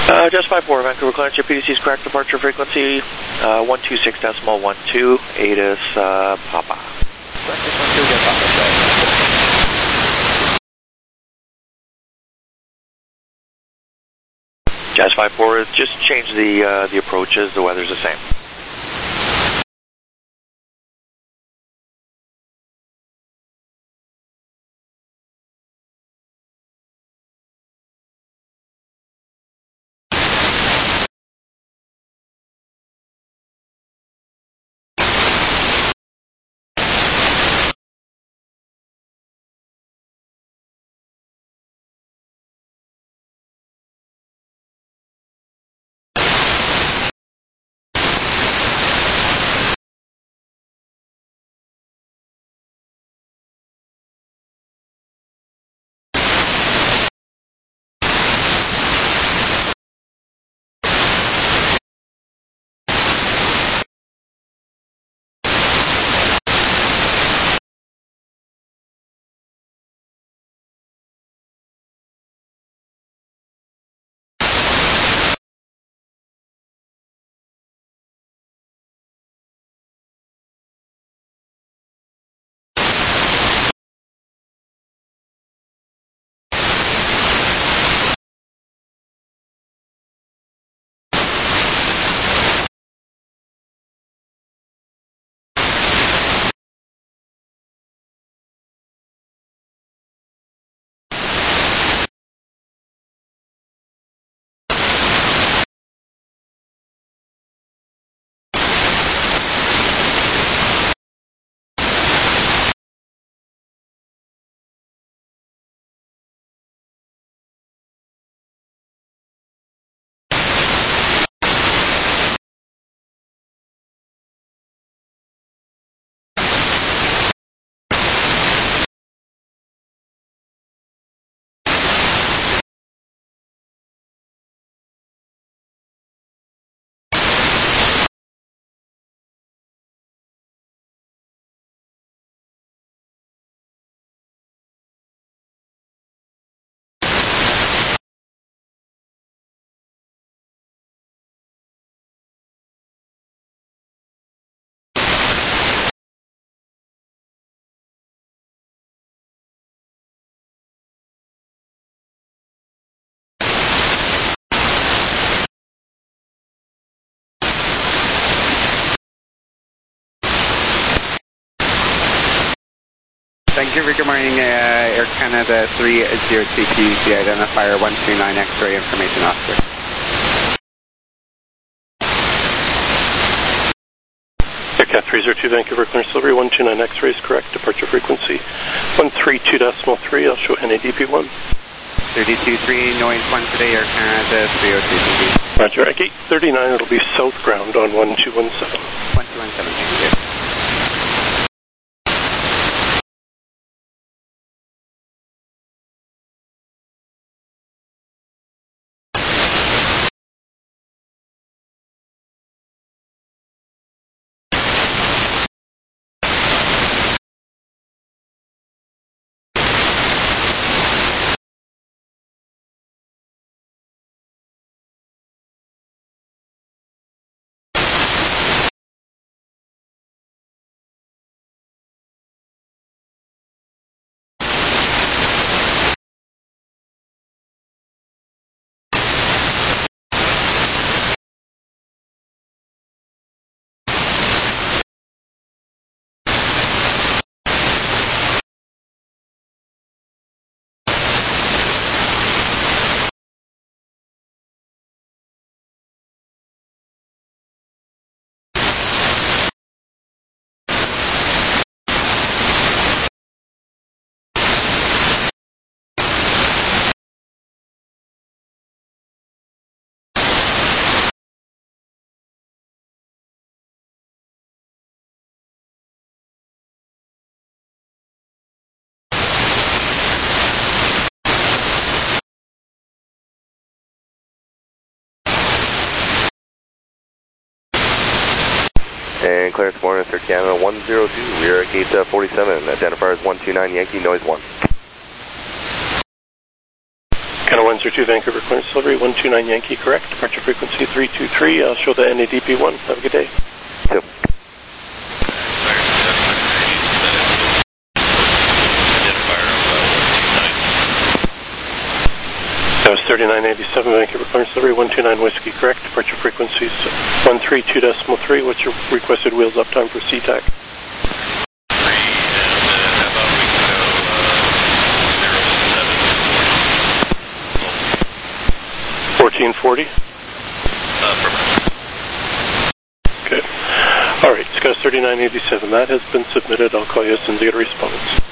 Just 54, Vancouver Clearance, your PDC is correct, departure frequency 126.12, ATIS Papa. Jazz 54, just change the approaches, the weather's the same. Vancouver, good morning, Air Canada 302 PDC identifier 129 X-ray information officer. Aircat 302 Vancouver clearance delivery 129 X-ray is correct, departure frequency 132.3, I'll show NADP 1. 32.3, noise 1 today, Air Canada 302 PDC. Roger, at gate 39 it'll be south ground on 1217. 1217, thank you. And clearance morning, Air Canada 102, we are at gate 47, identifier is 129 Yankee, noise 1. Canada Windsor 2 Vancouver clearance delivery 129 Yankee, correct. Departure frequency 323. I'll show the NADP1. Have a good day. Yep. That was 3987 Vancouver clearance delivery 129 Whiskey, correct. Departure frequencies 132.3. What's your requested wheels up time for SeaTac? 1440. Okay. All right, SCOS 3987. That has been submitted. I'll call you as soon as I get a response.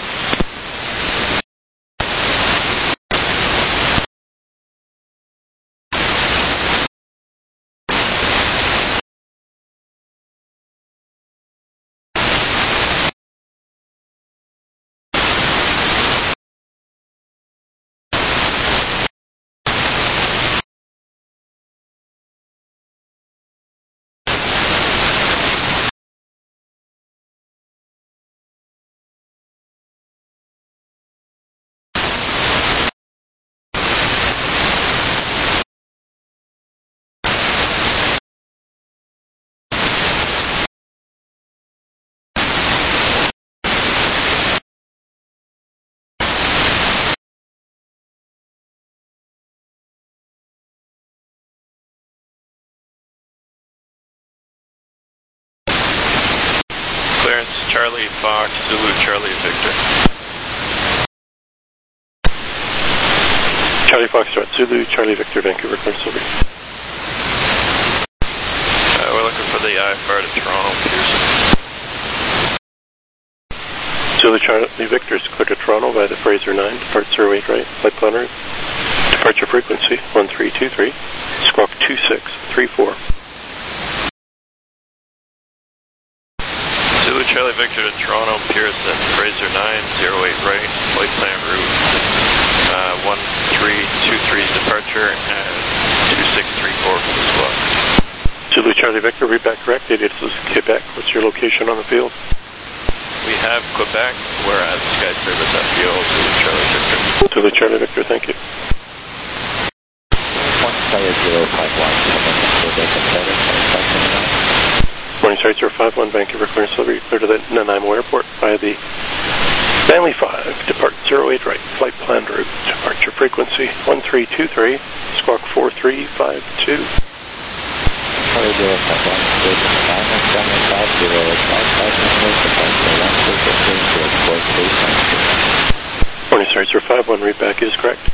Clearance Charlie Fox, Zulu Charlie Victor. Charlie Foxtrot, Zulu, Charlie Victor, Vancouver clearance delivery. We're looking for the IFR to Toronto, Pearson. Zulu, Charlie Victor is cleared to Toronto by the Fraser 9, depart 08 right, flight plan route. Departure frequency 1323, squawk 2634. Zulu Charlie Victor to Toronto, Pearson, Fraser 9, 08 right, flight plan route 1323 departure and 2634 for the squawk. Zulu Charlie Victor, read back correct. It is Quebec. What's your location on the field? We have Quebec. We're at Sky Service FBO, Zulu Charlie Victor. Zulu Charlie Victor, thank you. Morning, Site 051, Vancouver clearance delivery, clear to the Nanaimo Airport via the Family 5, depart 08 right, flight plan route, departure frequency 1323, squawk 4352. Morning, Site 051, read back is correct.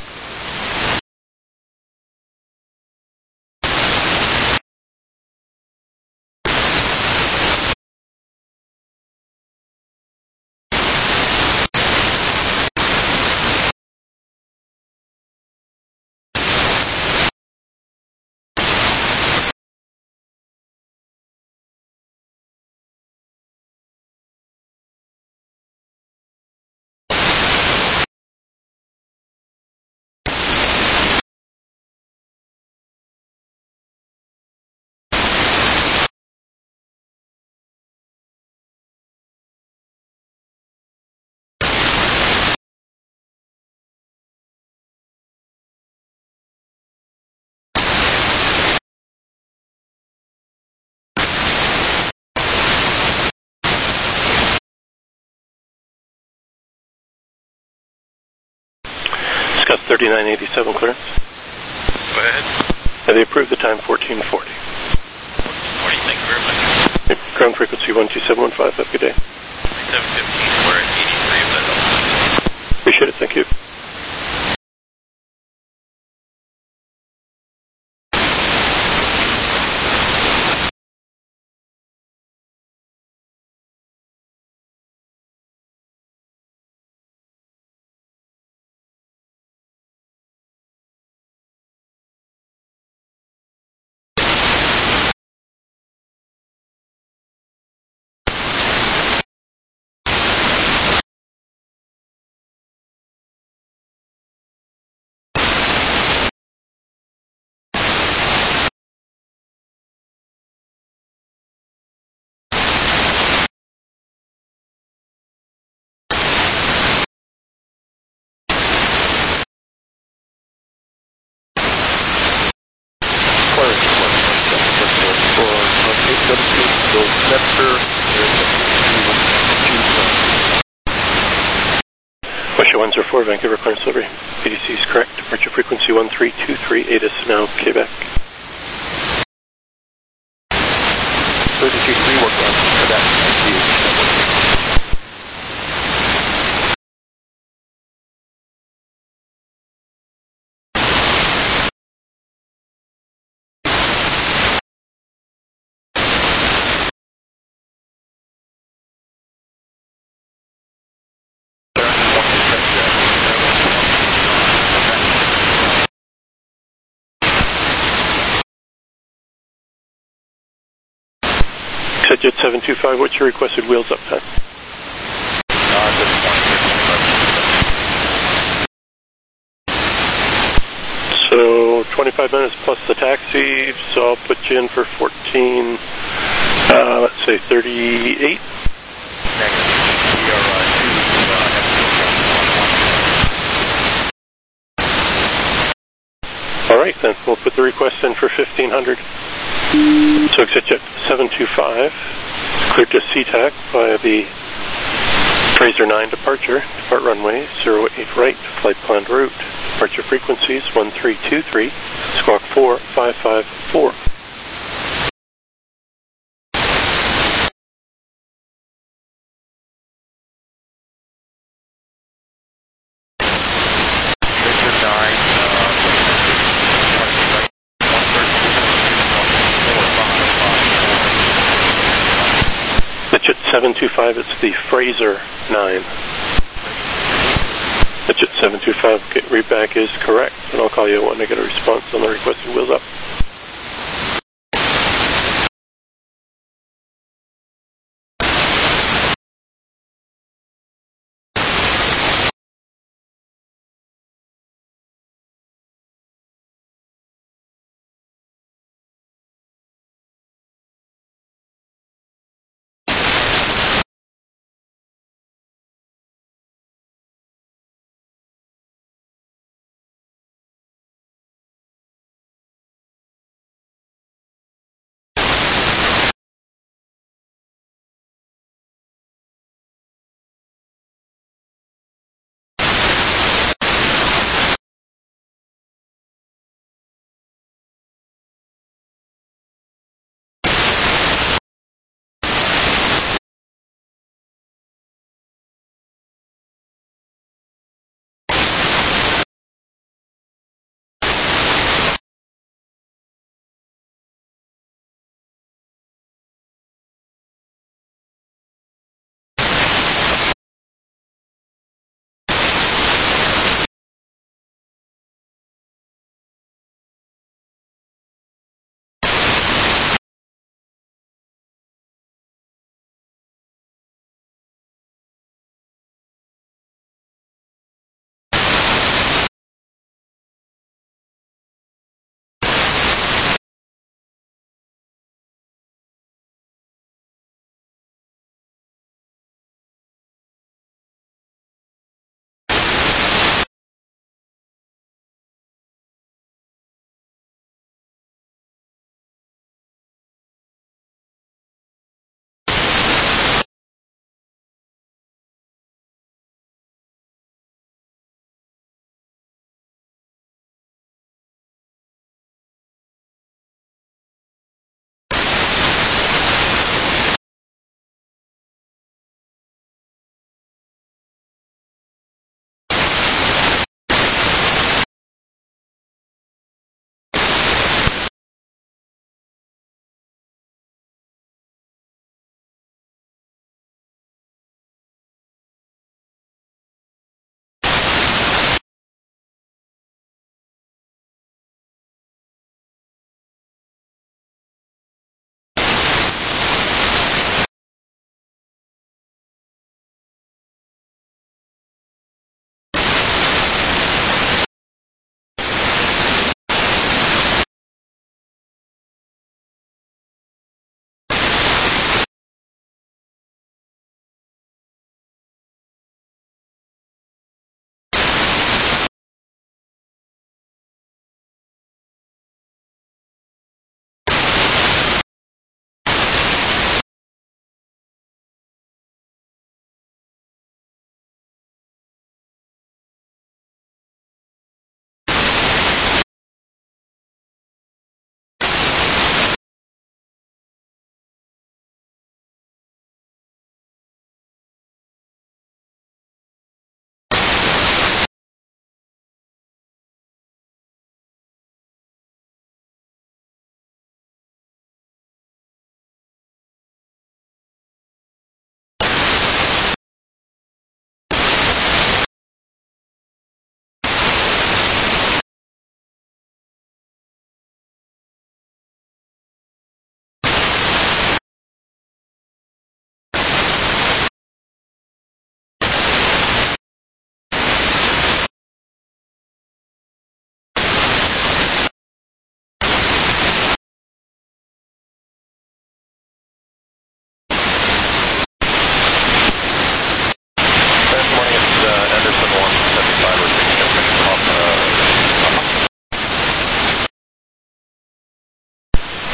SCOS 3987 clearance. Go ahead. Have they approved the time 1440? 1440, thank you very much. Ground frequency 12715, have a good day. 3715, we're at 83 if that helps. Appreciate it, thank you. Russia 104, Vancouver, clearance delivery. PDC is correct. Departure frequency 1323, ATIS now, Quebec. 323, work on Quebec. Thank you. Jet 725, what's your requested wheels up time? So 25 minutes plus the taxi, so I'll put you in for 14, let's say 38. All right, then we'll put the request in for 1500. So exit jet 725, cleared to SeaTac via the Fraser 9 departure, depart runway 08 right, flight planned route, departure frequencies 1323, squawk 4554. Jet 725, it's the Fraser 9. Jet 725, read back is correct, and I'll call you when I get a response on the requested wheels up.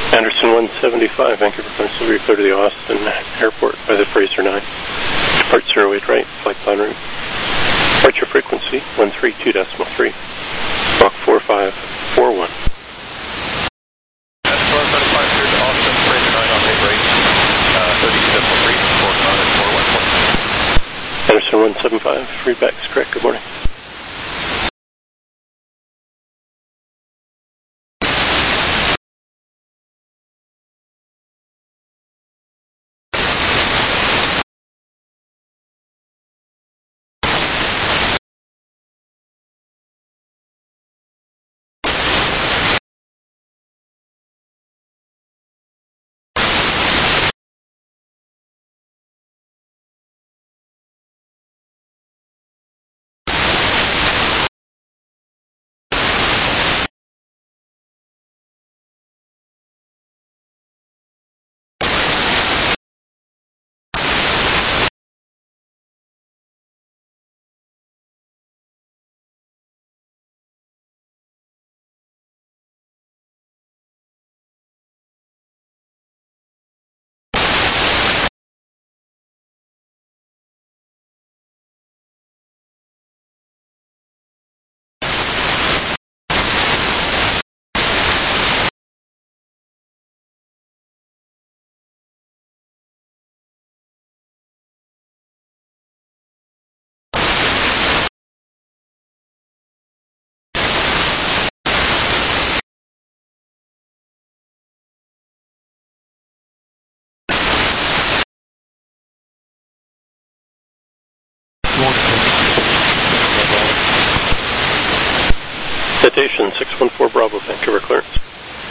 Anderson 175, Vancouver Peninsula, clear to the Austin Airport by the Fraser 9. Depart 08 right, flight plan route. Departure frequency 132.3. Squawk 4541. Escalade for departure to Austin, Fraser 9 on main rate, 32.3, report on at 414. Anderson 175, readback is correct, good morning. Citation 614 Bravo, Vancouver clearance.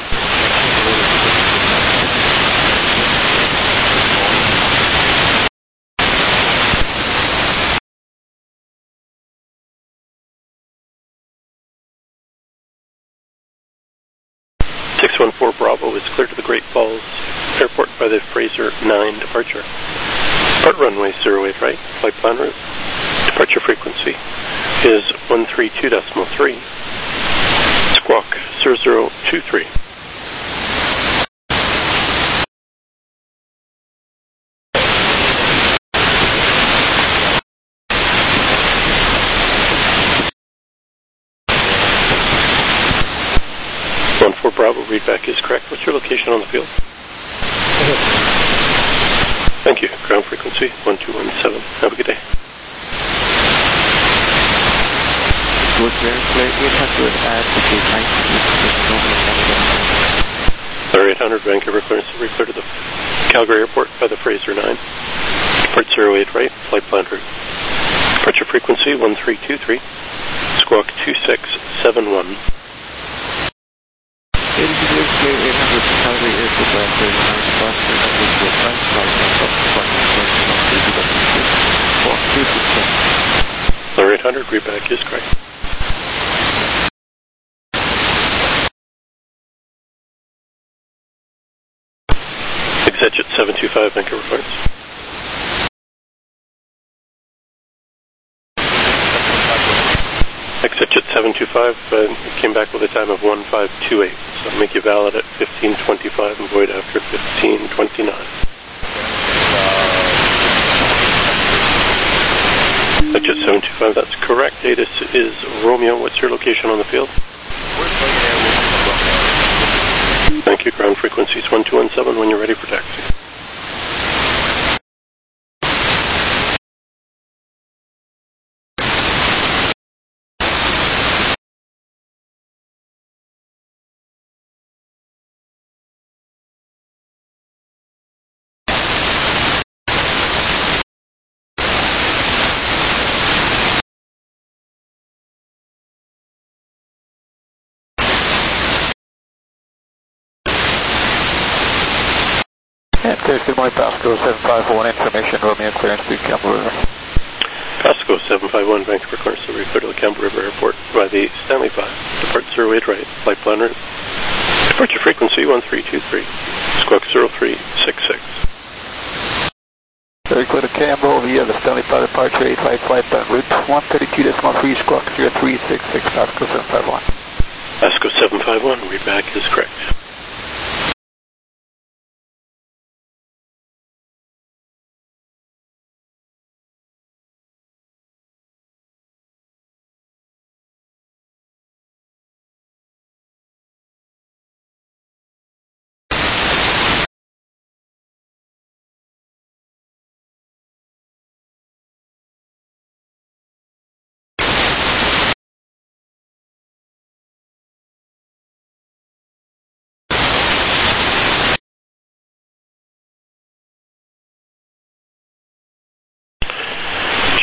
Bravo is clear to the Great Falls Airport by the Fraser 9 departure. Depart runway 08 right, flight plan route. Departure frequency is 132.3. Squawk 0023. Bravo, readback is correct. What's your location on the field? Thank you. Ground frequency 1217. Have a good day. Was very clear. 800 at the 800 Vancouver clearance. We're clear to the Calgary Airport by the Fraser 9. Depart 08 right, flight plan route. Departure frequency 1323. Squawk 2671. Or 800, readback is correct. Exit 725, Vancouver clearance. Exit 725 came back with a time of 1528, so I'll make you valid at 1525 and void after 1529. Exit 725, that's correct. Datus is Romeo. What's your location on the field? Thank you. Ground frequency is 1217 when you're ready for taxi. Good morning, Pasco 751, information, Romeo clearance to Campbell River. Pasco 751, Vancouver clearance, so we're clear to the Campbell River Airport by the Stanley 5. Depart 08 right, flight plan route. Departure frequency 1323, squawk 0366. Very clear to Campbell via the Stanley 5 departure 85 flight plan route 132.3, squawk 0366, Pasco 751. Pasco 751, readback is correct.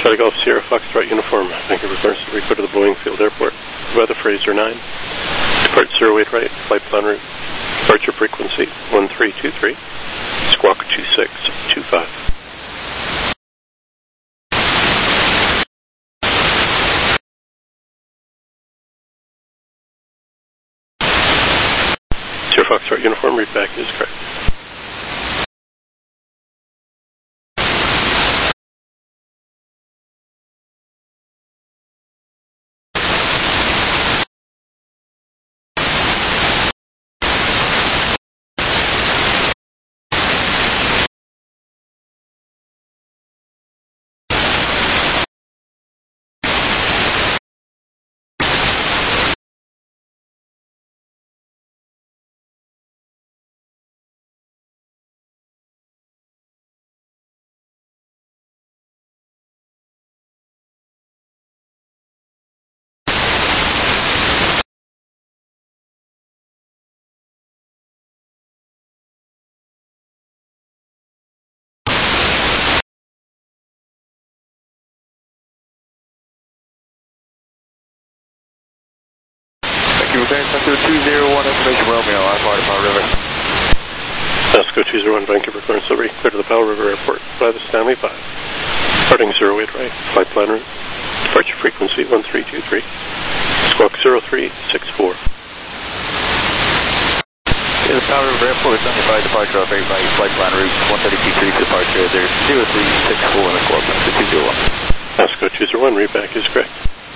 Charlie Golf Sierra Foxtrot Uniform, Vancouver Clearance Delivery, clear to the Boeing Field Airport. Weather Fraser 9. Depart 08 right, flight plan route. Departure frequency 1323. Squawk 2625. Sierra Foxtrot Uniform, read back is correct. Vasco 201, information Romeo, I'm part of Powell River. Vasco 201, Vancouver Clearance Delivery, clear to the Powell River Airport by the Stanley 5. Departing 08 right, flight plan route. Departure frequency 1323. Squawk 0364. The Powell River Airport, Stanley 5, departure off 8 right, flight plan route 1323, departure, there's 0364 in the squawk, Vasco 201. Vasco 201, read back is correct.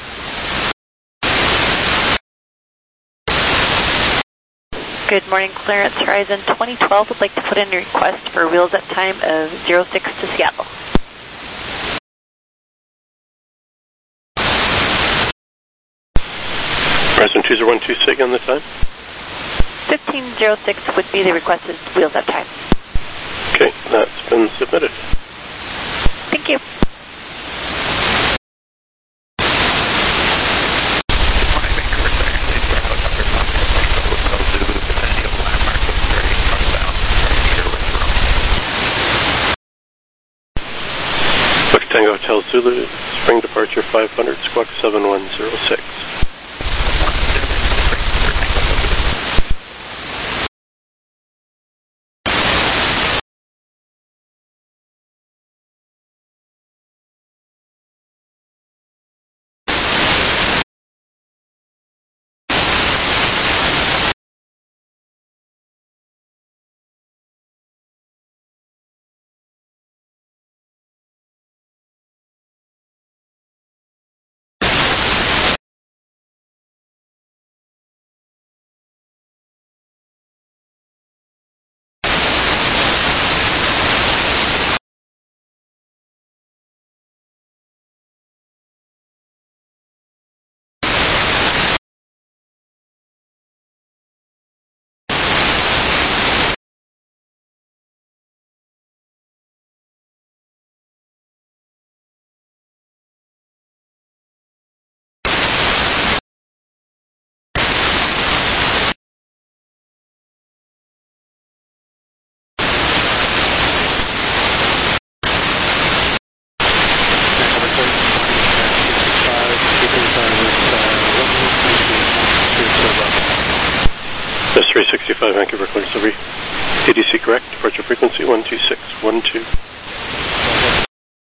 Good morning, Clearance Horizon 2012 would like to put in a request for wheels up time of 06 to Seattle. Horizon 201, 2 sig on the time? 1506 would be the requested wheels up time. Okay, that's been submitted. Thank you. Tango Hotel Zulu, spring departure 500, squawk 7106. That's 365 Vancouver Clearance Delivery. ADC correct, departure frequency 12612.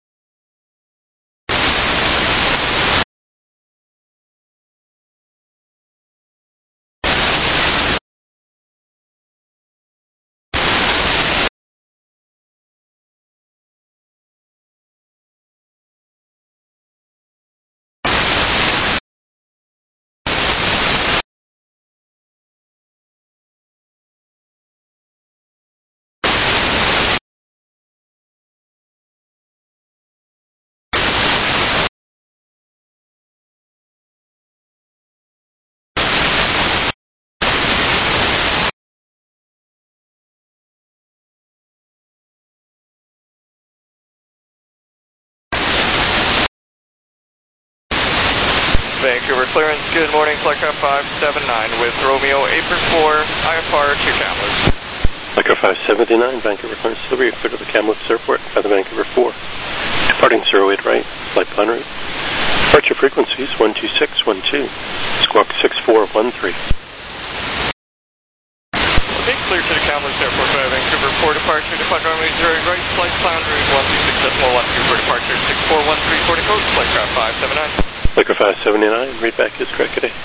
Vancouver Clearance, good morning, Flightcraft 579 with Romeo 8-4, IFR 2 Kamloops. Flightcraft 579, Vancouver Clearance Delivery, clear to the Kamloops Airport by the Vancouver 4. Departing 08 right, flight plan route. Departure frequencies 12612, squawk 6413. Okay, clear to the Kamloops Airport by Vancouver for departure, runway 08 right, flight plan route 126.12 for departure, 6413 for the code, flight craft 579. Flight 579, read back is correct today.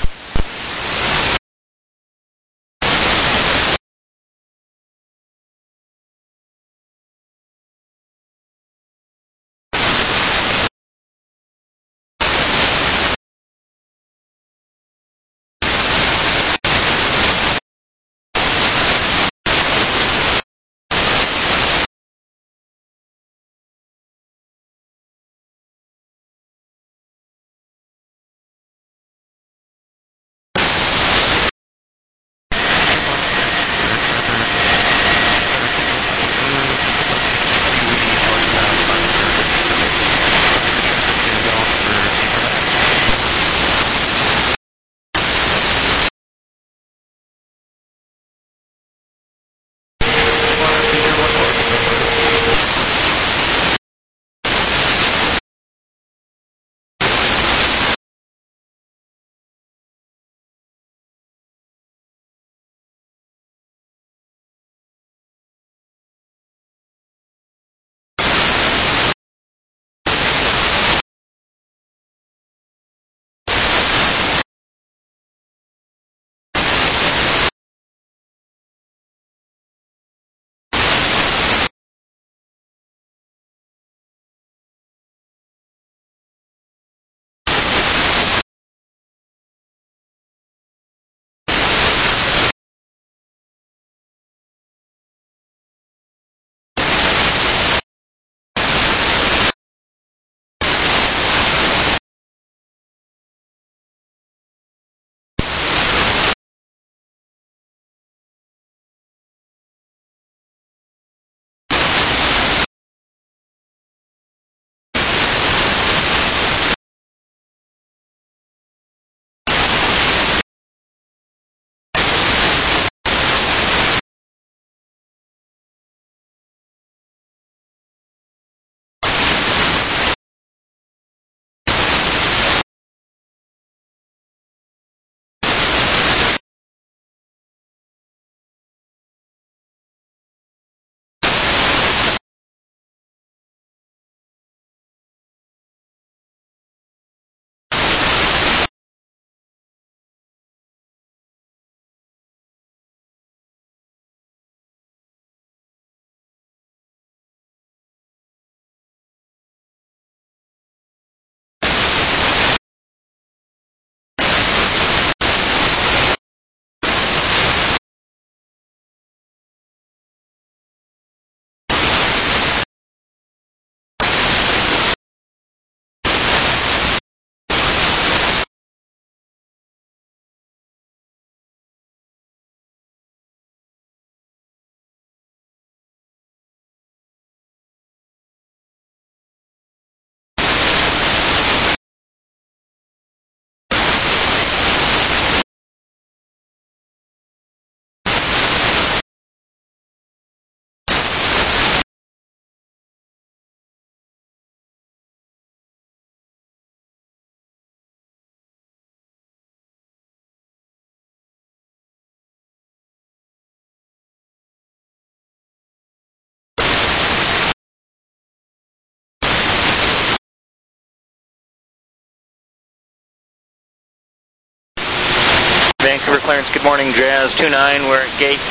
Vancouver clearance, good morning, Jazz 29, we're at gate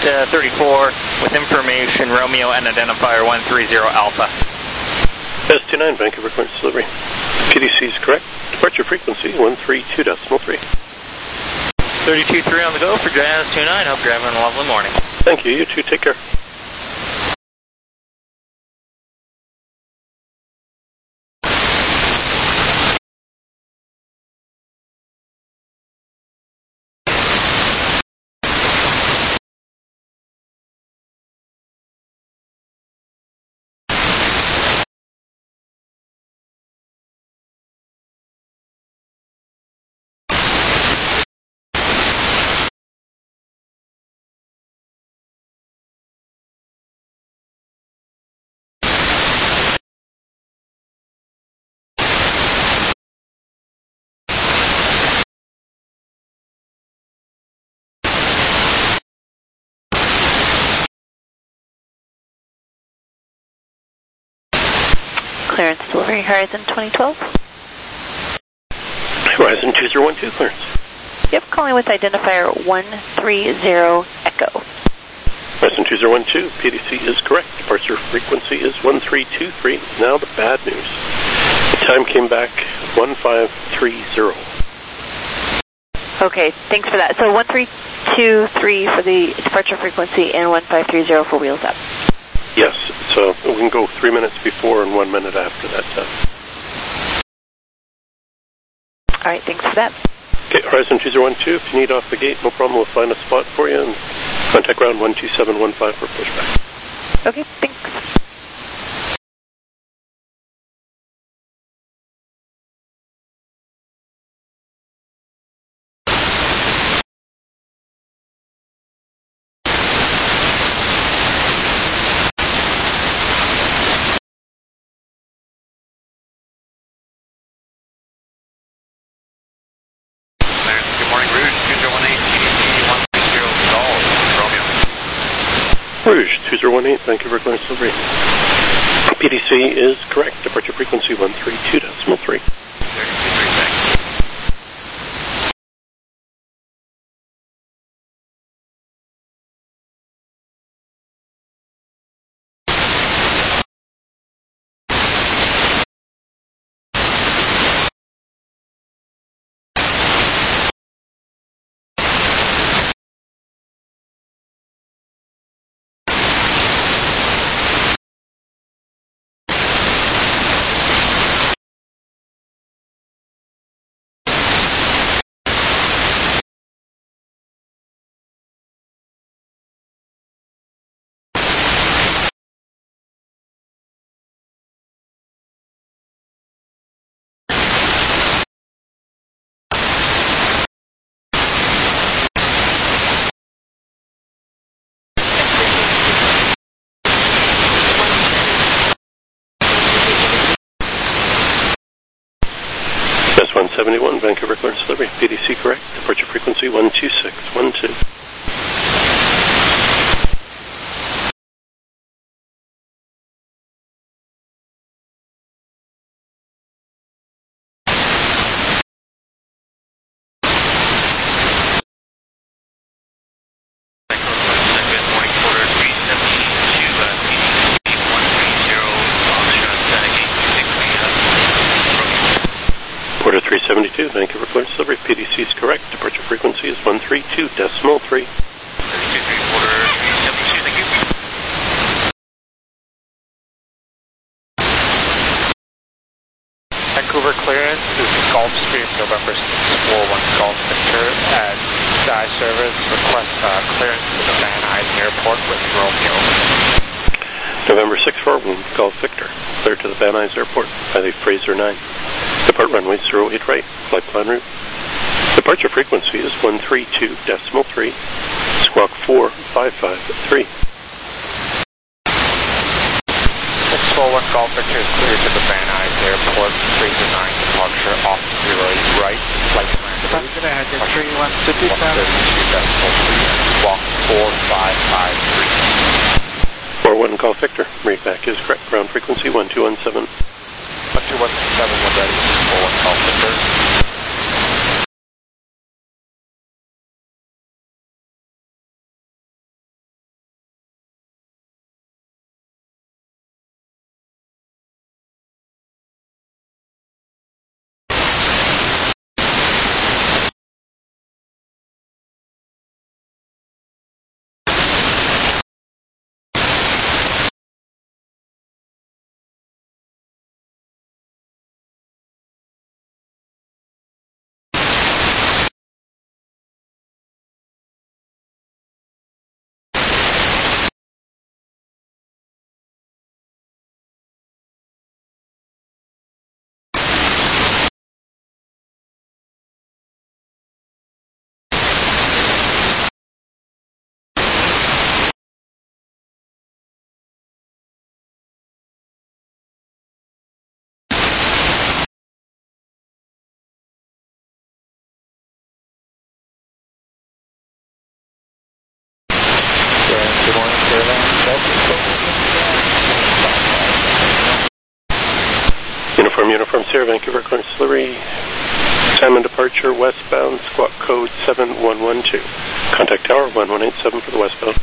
34 with information, Romeo and identifier 130 Alpha. Jazz 29, Vancouver clearance delivery. PDC is correct. Departure frequency 132.3. 32.3 on the go for Jazz 29, hope you're having a lovely morning. Thank you, you too, take care. clearance delivery, Horizon 2012. Horizon 2012, clearance. Yep, calling with identifier 130 Echo. Horizon 2012, PDC is correct. Departure frequency is 1323. Now the bad news. The time came back 1530. Okay, thanks for that. So 1323 for the departure frequency and 1530 for wheels up. Yes, so we can go 3 minutes before and 1 minute after that time. All right, thanks for that. Okay, Horizon 2012, if you need off the gate, no problem, we'll find a spot for you and contact ground 12715 for pushback. Okay, thanks. Rouge 2018, Vancouver clearance delivery. PDC is correct. Departure frequency 132.3. S171, Vancouver clearance delivery. PDC correct. Departure frequency 12612. Quarter 372, Vancouver clearance delivery. PDC is correct. Departure frequency is 132.3. Vancouver clearance is Gulfstream, November 641 Golf Victor at Sky Service. Request clearance to the Van Nuys Airport with Romeo. November 641 Golf Victor. Clear to the Van Nuys Airport by the Fraser 9. Depart runway 08 right. Flight plan route. Departure frequency is 132.3. Squawk 4553. 641 Golf Victor is clear to the Van Nuys Airport, Fraser 9 departure off 08 right, flight plan route. I'm going to have your 3150 Squawk 4553. 41 Golf Victor. Read back is correct. Ground frequency 1217. 1217, we're ready. 41 Golf Victor. Uniform Sierra, Vancouver, Cornish Delivery. Salmon departure westbound, squawk code 7112. Contact tower 1187 for the westbound.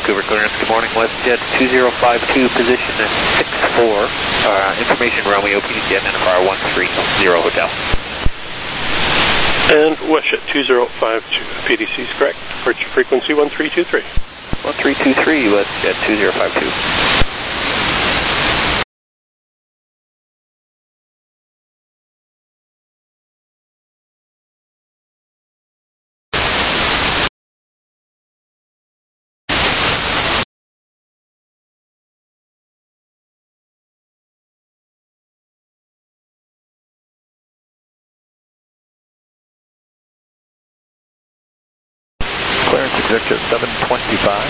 Vancouver clearance, good morning. WestJet 2052, position at 64. Information Romeo, PDC identifier 130 Hotel. And WestJet 2052, PDC is correct. Departure frequency 1323. 1323, WestJet 2052. Clearance executive 725.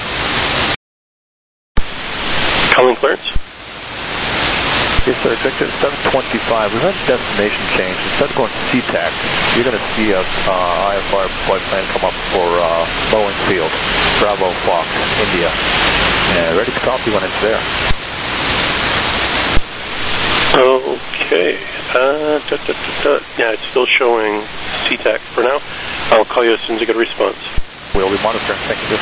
Calling clearance. Yes, sir, executive 725. We've had destination change. Instead of going to SeaTac, you're going to see a IFR flight plan come up for Boeing Field, Bravo Fox, India. Ready to copy when it's there. Okay. Yeah, it's still showing SeaTac for now. I'll call you as soon as I get a response. We'll be monitoring. Thank you.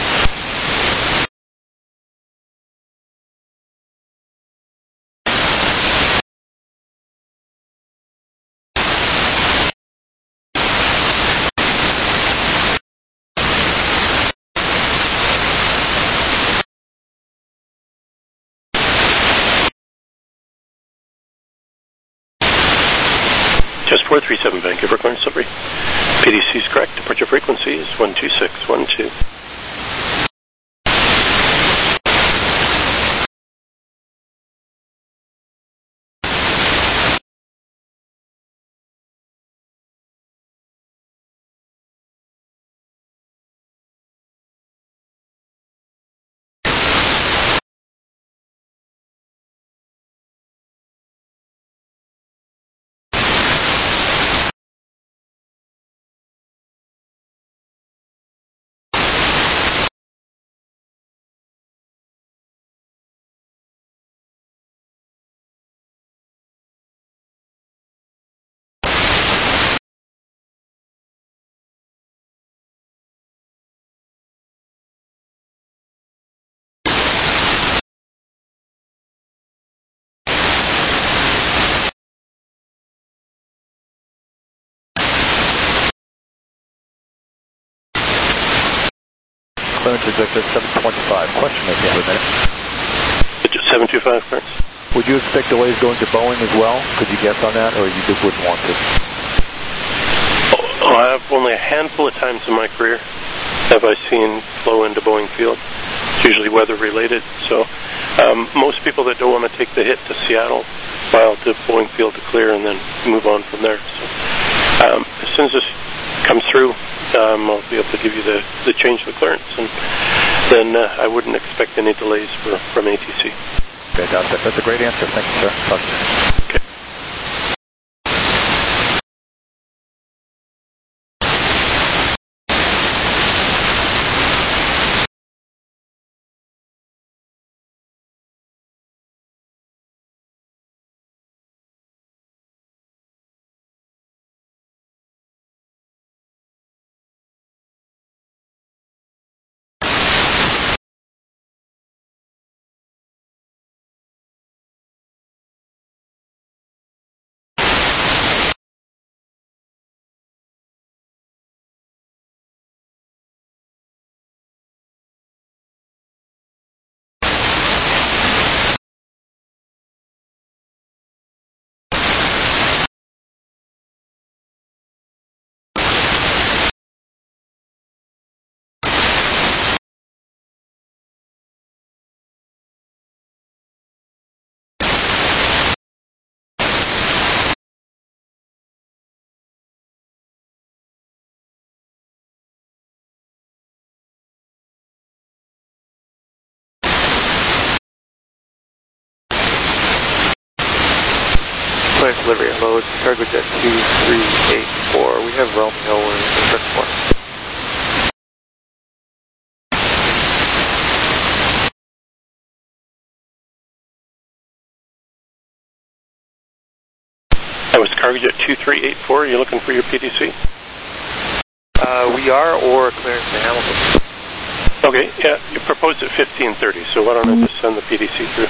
Just 437 Vancouver clearance delivery. PDC is correct. Departure frequency is 12612. Clearance executive 725. Question at the end of a minute. 725 clearance. Would you expect delays going to Boeing as well? Could you guess on that, or you just wouldn't want to? I've only a handful of times in my career have I seen flow into Boeing Field. It's usually weather related. So most people that don't want to take the hit to Seattle file to Boeing Field to clear and then move on from there. So as soon as this comes through, I'll be able to give you the change of the clearance, and then I wouldn't expect any delays from ATC. Fantastic. That's a great answer. Thank you, sir. Talk to you. Okay. Clearance delivery, hello, it's Cargojet 2384. We have Romeo in Brentford. That was Cargojet 2384. You're looking for your PDC? We are, or clearance to Hamilton. Okay, yeah, you proposed at 15:30, so why don't I just send the PDC through?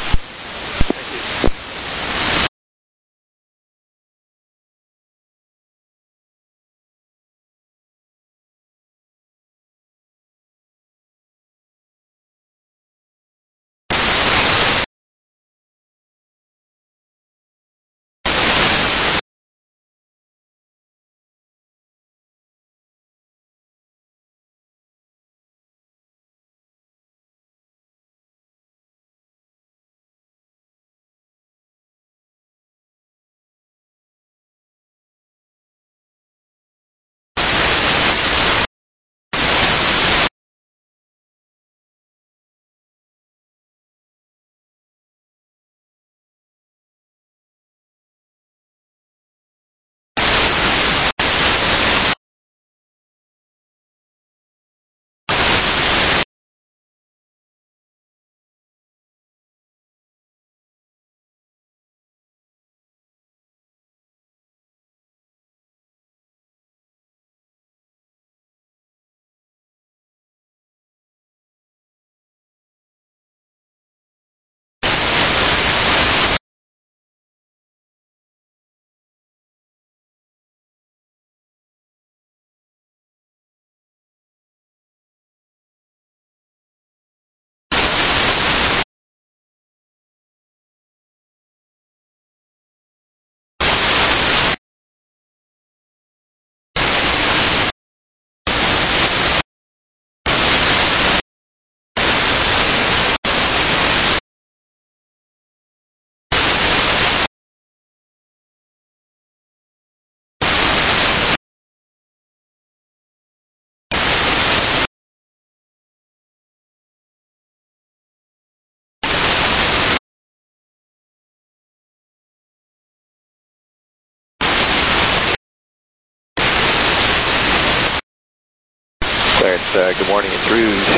Good morning, it's Rouge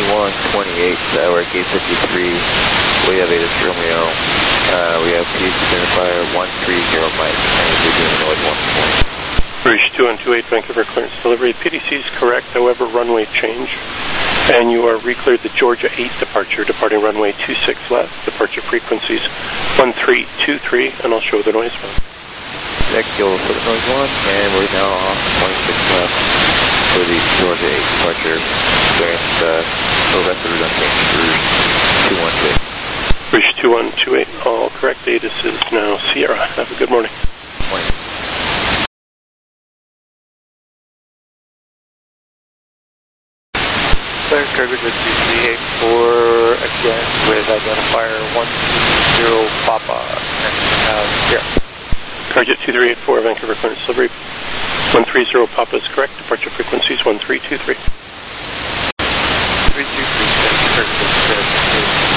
2128, we're at gate 53, we have ATIS Romeo, we have PDC identifier 130 Mike, and we're doing Illinois 1 Rouge 2128, Vancouver clearance delivery. PDC is correct, however, runway change, and you are recleared the Georgia 8 departure, departing runway 26 left, departure frequencies 1323, and I'll show the noise one. Next, you'll put the noise 1, and we're now off 26 left. For the Georgia 8 departure, clearance, Sylvester Redundant, Rouge 2128. Rouge 2128, all correct. ATIS is now Sierra. Have a good morning. Good morning. Clearance Kirby with CC84 again with identifier 120 Papa and here. Target 2384, Vancouver clearance delivery. 130 Papa is correct. Departure frequencies 1323. 323.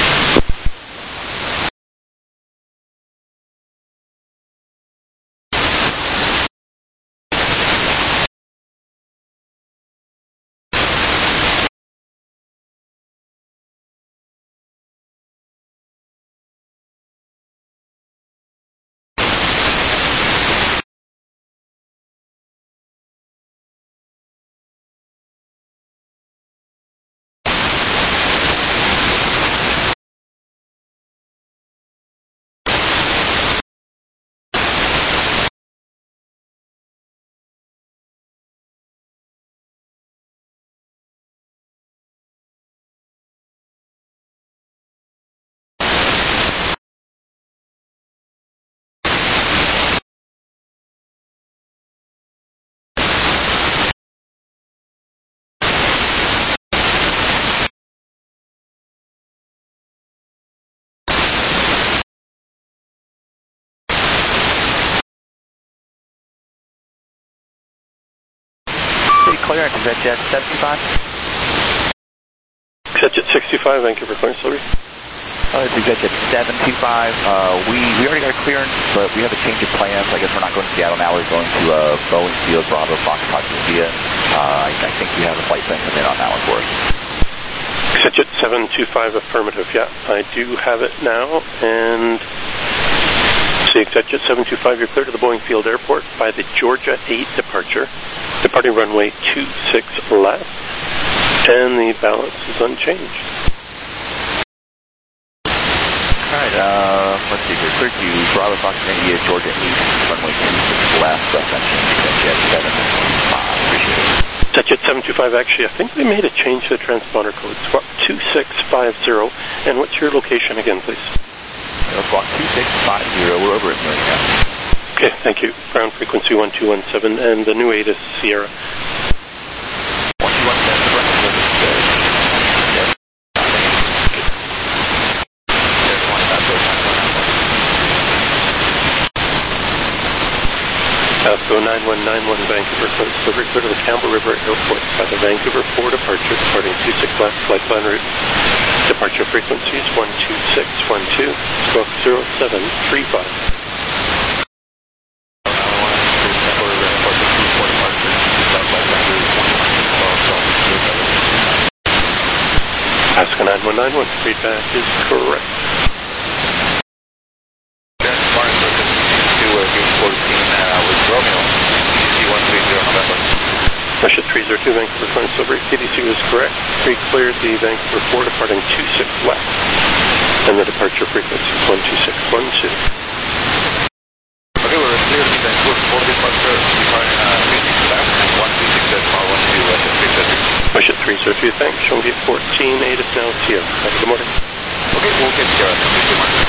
Clearance, is that jet 75? Jet 65, Vancouver clearance delivery. It's Executive 725. We already got clearance, but we have a change of plans. I guess we're not going to Seattle now. We're going to Boeing Field, Bravo, Foxtrot, India. I think you have a flight plan come in on that one for us. Executive 725, affirmative. Yeah, I do have it now. And see, Executive 725, you're clear to the Boeing Field Airport by the Georgia 8 departure, departing runway 26 left. And the balance is unchanged. Alright, let's see here. Clear to Bravo Fox India, Georgia 8, runway 26 left, jet 725. Appreciate it. Jet 725, actually, I think we made a change to the transponder code. Squawk 2650. And what's your location again, please? Squawk 2650, we're over at Million now. Okay, thank you. Ground frequency 1217, and the new 8 is Sierra. 1217, ASCO 9191 Vancouver, delivery clear to the Campbell River Airport by the Vancouver 4 departure, departing 26 left, flight plan route. Departure frequencies 12612, stroke 0735. ASCO 9191, feedback is correct. Russia 302, Vancouver French delivery. PDC was correct. Pre-cleared the Vancouver 4 departing 26 left. And the departure frequency is 12612. Okay, we're clear to the Vancouver 4 departure, departing 26 left, and 126 West 3. Russia 302, thanks. Showing gate 14, 8 is now Sierra. Good morning. Okay, we'll get Sierra. Thank you so much.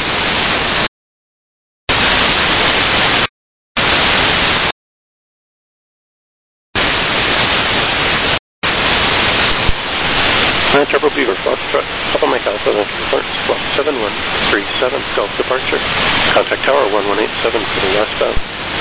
Turbo Beaver, Foxtrot, Papa Mike Alpha, Vancouver, Squawk 7137, self-departure. Contact Tower 1187 for the westbound.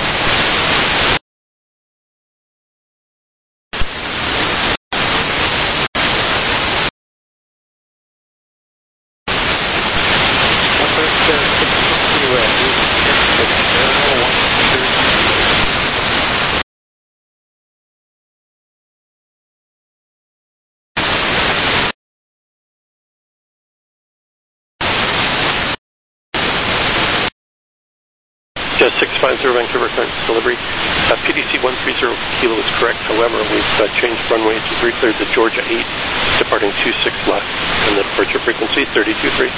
Just 650 Vancouver current delivery. PDC 130 kilo is correct. However, we've changed runway to reclear the Georgia 8, departing 26 left, and the departure frequency 323.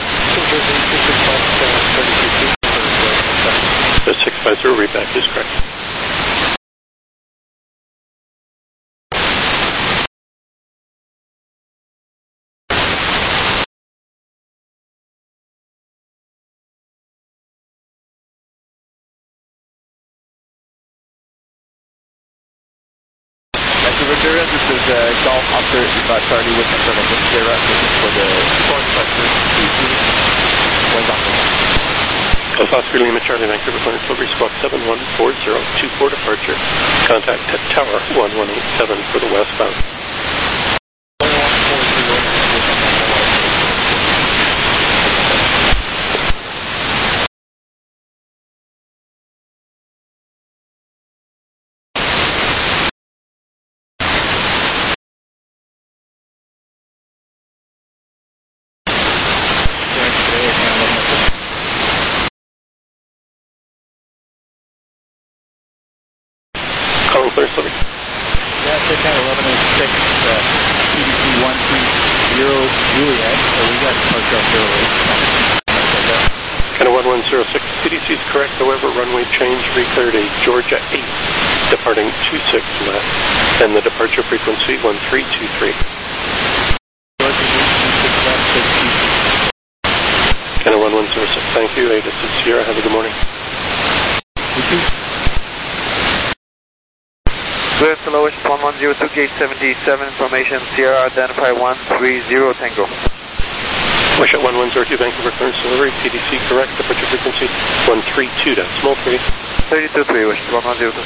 The 650 readback is correct. Vancouver, this is Golf Officer Charlie with Internal Sierra. This is for the support structure. Golf Oscar Lima Charlie, Vancouver Clearance Delivery, Squawk 714024 departure. Contact Tower 1187 for the westbound. Calling Clearance Delivery. Yeah, Cat 1106, PDC 130 Juliet, so we got departure on 08. Kind of 1106. PDC is correct, however, runway change recleared a Georgia 8, departing 26 left, and the departure frequency 1323. Kind of 1106. Thank you. This is Sierra. Have a good morning. Swift lowest 1102, gate 77, information Sierra, identify 130 Tango. Wish at 1102, Vancouver Clearance Delivery, PDC correct, departure frequency 132.3. 32.3, wish 1102.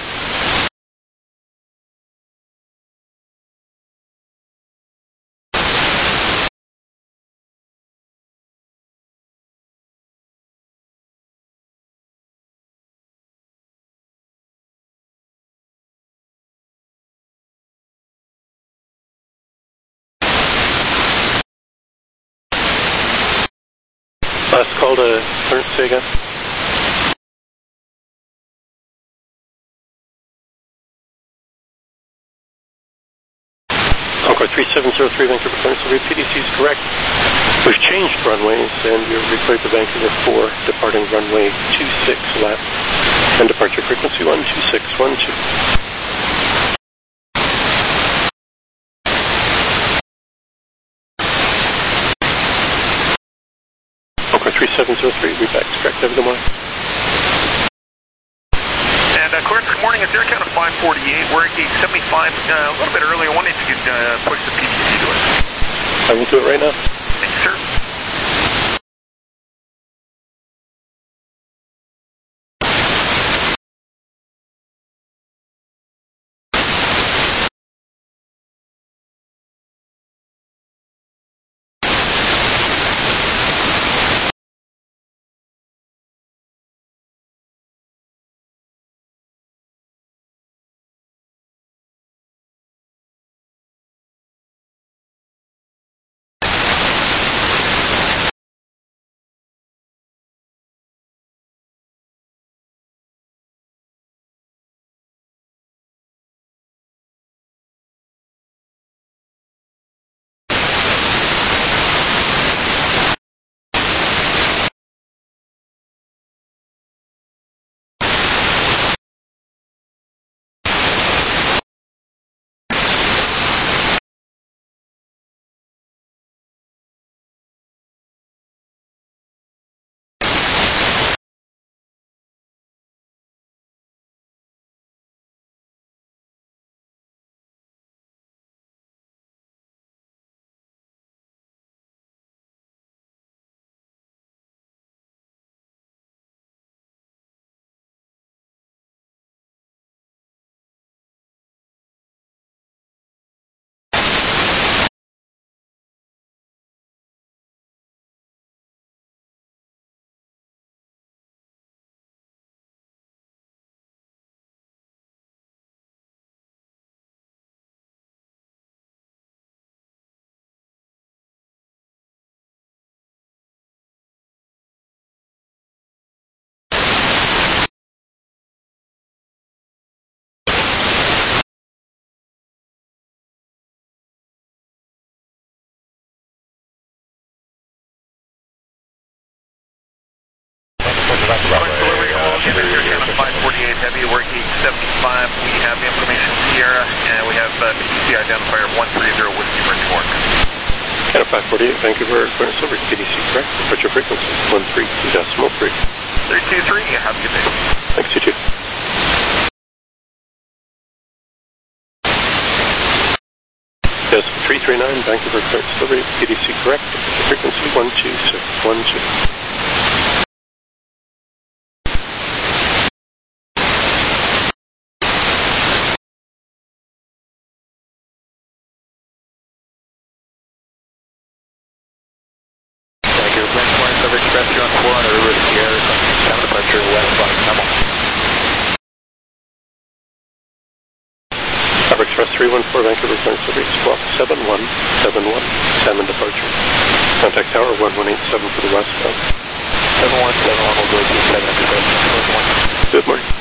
Last call to Clearance, say again. Encore 3703 Vancouver Clearance Survey, PDC is correct. We've changed runways and you're declared to Vancouver 4, departing runway 26 left and departure frequency 12612. Encore 3703, reback, correct, over the mark. And clearance, good morning, it's Air Canada 548, we're at gate 75, a little bit earlier, I wonder if you could push the PDC to us. I will do it right now. Thank you, sir. Delivery all units, Air Canada 548 Heavy, we're at gate 75, we have information Sierra, and we have PDC identifier 130 Whiskey French Fork. Canada 548, Vancouver Clearance Survey, PDC correct, departure frequency 132.3. 323, have a good day. Thanks, you too. Yes, 339, Vancouver Clearance Survey, PDC correct, frequency 12612. Express, you're on 400 over to Sierra, down departure westbound Hummel. Average Express 314, Vancouver Clearance Survey, squawk 7171, salmon departure. Contact tower 1187 for the westbound. 7171 will go to 7 Express. Good morning.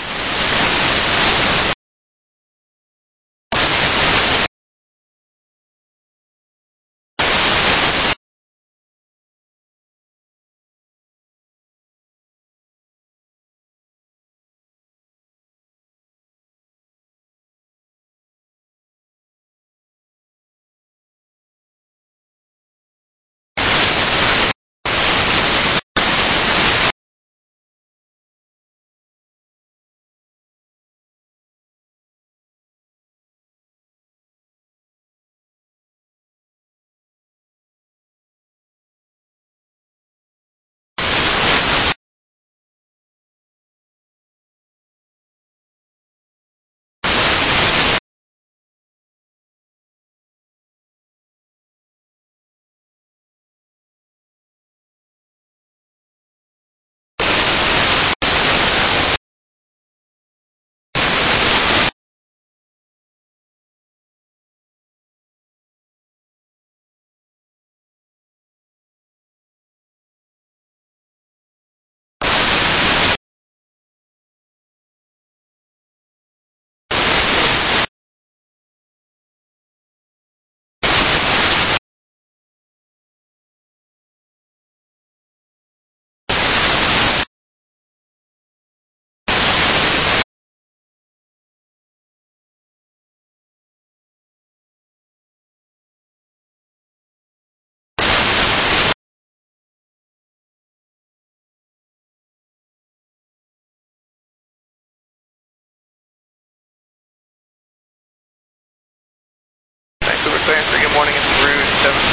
Vancouver clearance. Good morning, it's Rouge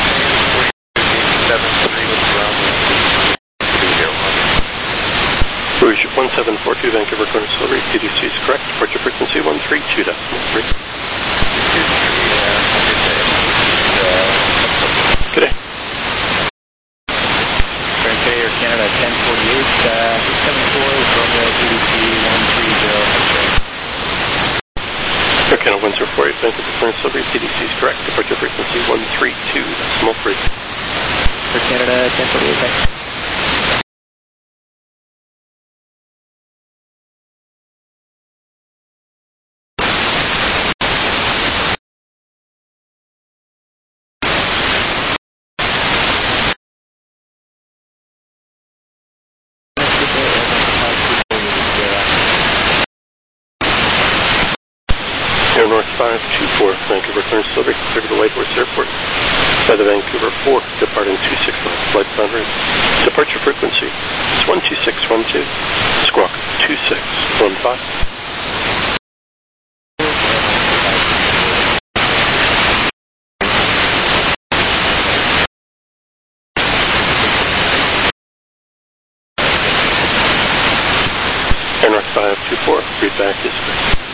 1773 with ground. Rouge 1742 Vancouver clearance delivery. PDC is correct. Departure frequency 132.3. Good day. Air Canada 1048, 674 with Romeo PDC 130. Air Canada 1048 Vancouver clearance delivery. PDC is correct. Departure frequency 132.3. Air Canada 1048, thanks. Air North 524 Vancouver clearance delivery. Clear to the Whitehorse Airport by the Vancouver 4 departing 269 flight plan route. Departure frequency is 12612. Squawk 2615. Air North 524, read back is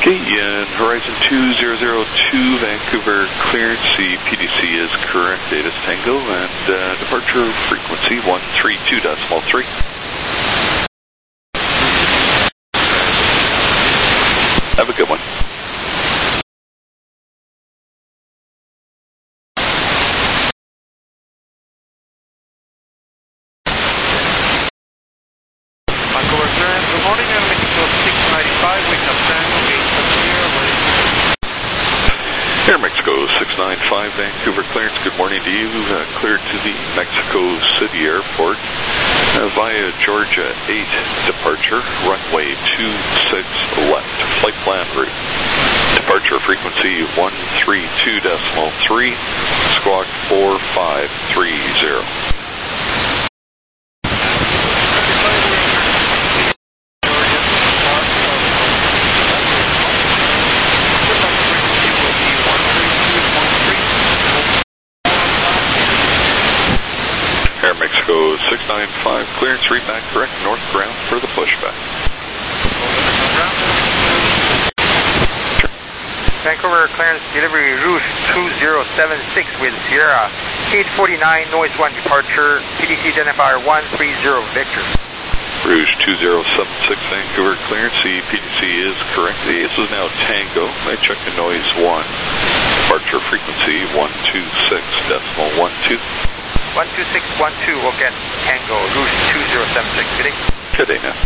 Okay, and Horizon 2002 Vancouver clearance, the PDC is correct, Data Tango, and departure frequency 132.3. Have a good one. Vancouver clearance, good morning, I'm Mexico 695, wake up Tango, gate 70, Air Mexico 695 Vancouver clearance, good morning to you. Cleared to the Mexico City Airport via Georgia 8 departure, runway 26 left, flight plan route. Departure frequency 132.3, squawk 4530. Air Mexico 695, clearance, read back correct, north ground for the pushback. Vancouver clearance delivery route 2076 with Sierra 849 noise 1 departure, PDC identifier 130 Victor. Rouge 2076 Vancouver clearance, the PDC is correct. The ACE is now Tango. I check the noise 1. Departure frequency 126.12. 12612 will get Tango, Rouge 2076. Good day. Good day now.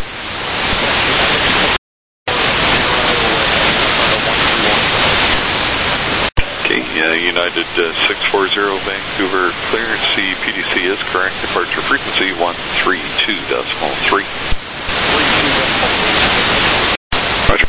Okay, United 640 Vancouver clearance, the PDC is correct. Departure frequency 132.3. Roger.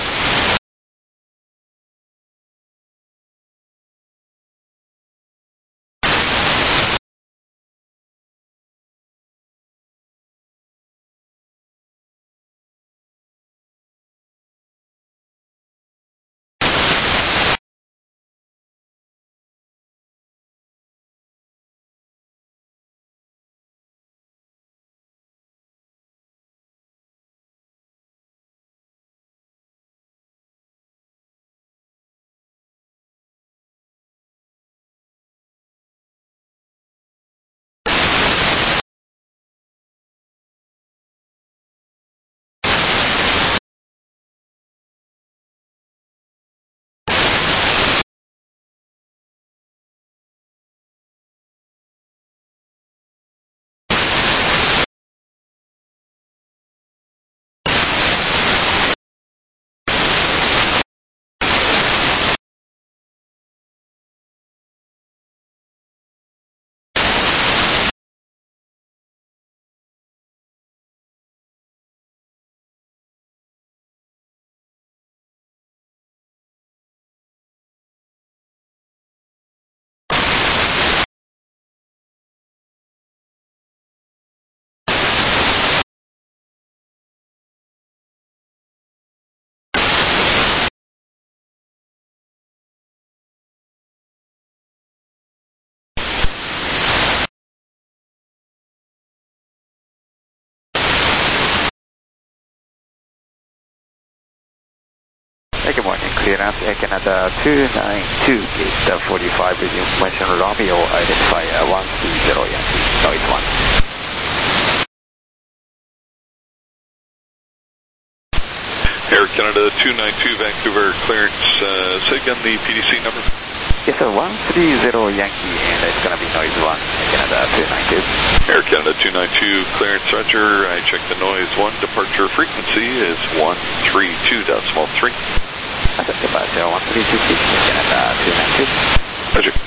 Good morning, clearance, Air Canada 292, gate 45, information Romeo, identifier 130 Yankee, noise 1. Air Canada 292 Vancouver clearance, say again the PDC number. Yes, sir, 130 Yankee, and it's going to be noise 1, Air Canada 292. Air Canada 292 clearance, roger. I check the noise 1. Departure frequency is 132.3. Departure 132, Canada 292. Roger.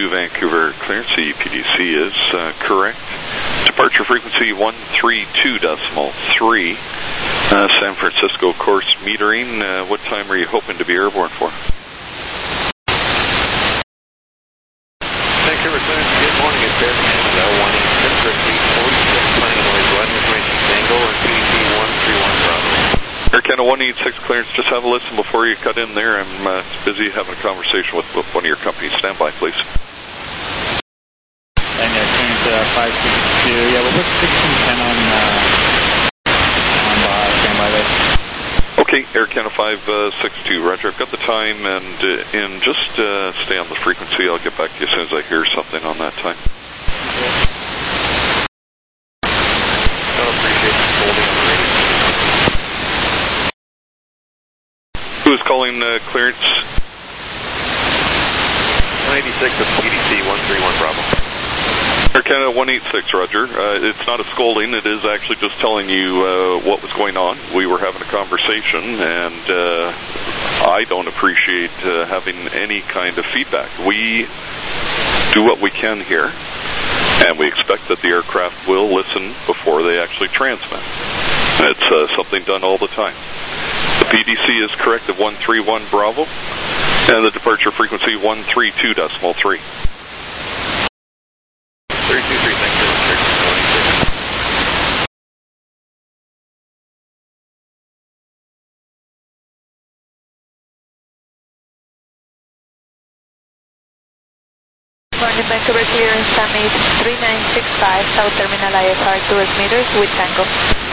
Vancouver clearance, the PDC is correct. Departure frequency 132.3. San Francisco course metering. What time are you hoping to be airborne for? Vancouver clearance, good morning. It's Air Canada 186, frequency 46, planning noise, one information Tango and PDC 131 Bravo. Air Canada 186 clearance, just have a listen before you cut in there. I'm busy having a conversation with one of your companies. Stand by, please. And Air Canada 562, yeah, we'll put 1610 on standby there. Okay, Air Canada 562, roger. I've got the time, and just stay on the frequency. I'll get back to you as soon as I hear something on that time. Don't appreciate you holding on the radio. Who is calling clearance? 186 of PDC 131 Bravo. Air Canada 186, roger. It's not a scolding. It is actually just telling you what was going on. We were having a conversation, and I don't appreciate having any kind of feedback. We do what we can here, and we expect that the aircraft will listen before they actually transmit. It's something done all the time. The PDC is correct at 131 Bravo, and the departure frequency 132.3. 323, thank you. 126. Morning, Vancouver clearance, Summit 3965, South Terminal IFR 2 meters with Tango.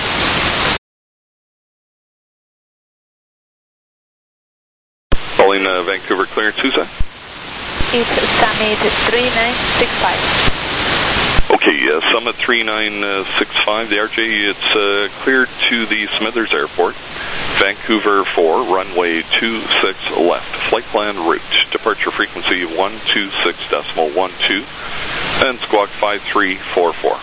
Calling Vancouver clearance, who's that? It's Summit 3965. Okay, Summit 3965, the RJ, it's cleared to the Smithers Airport, Vancouver 4, runway 26 left, flight plan route, departure frequency 126.12, and squawk 5344.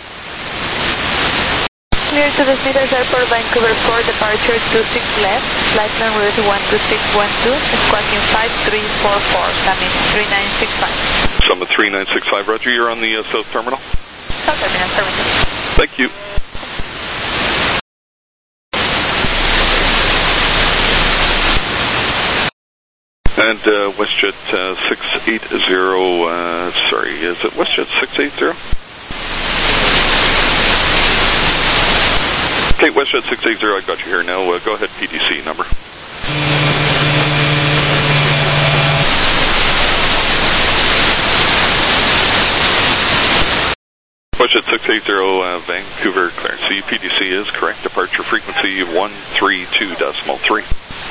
Clear to the Smithers Airport, Vancouver 4, departure 26 left, flight plan route 12612, squawking 5344, Summit 3965. Summit 3965, roger, you're on the South Terminal? South Terminal, permitted. Thank you. And WestJet 680, sorry, is it WestJet 680? Okay, WestJet 680, I got you here now. Go ahead, PDC number. WestJet 680, Vancouver clearance. The PDC is correct. Departure frequency 132.3.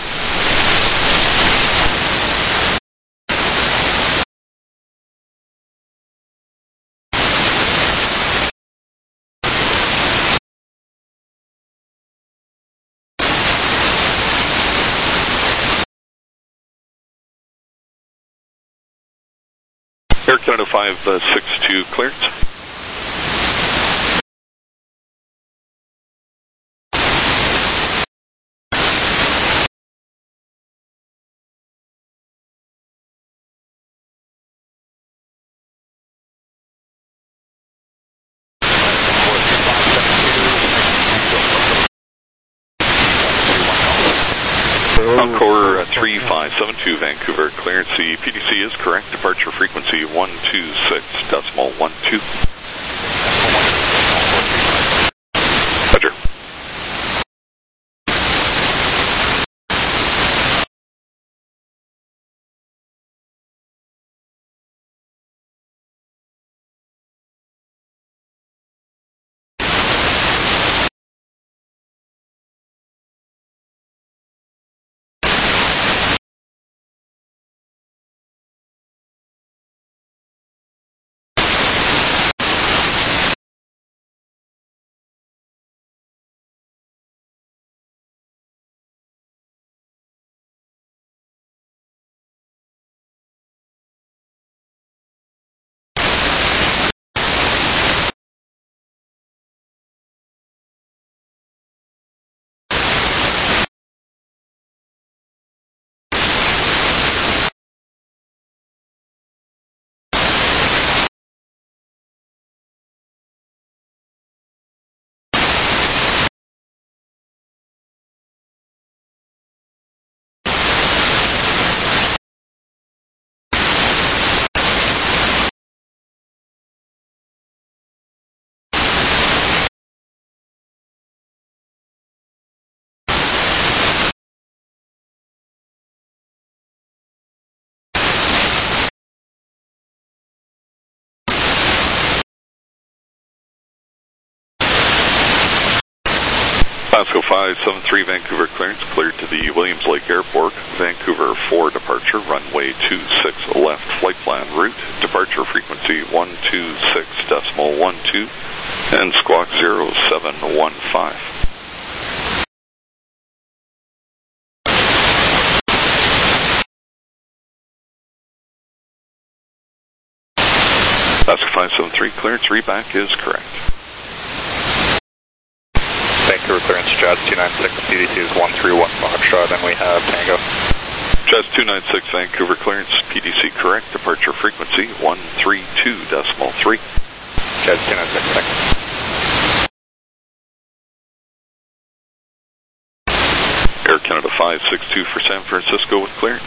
Air Canada 562 clearance. Encore 3572 Vancouver clearance. The PDC is correct. Departure frequency 126.12. Roger. Pasco 573 Vancouver clearance, cleared to the Williams Lake Airport. Vancouver 4 departure, runway 26 left, flight plan route, departure frequency 126.12, and squawk 0715. Pasco 573 clearance, readback is correct. Vancouver clearance, Jazz 296, PDC is 131 Foxtrot, and we have Tango. Jazz 296 Vancouver clearance, PDC correct, departure frequency 132.3. Jazz 296, thanks. Air Canada 562 for San Francisco with clearance.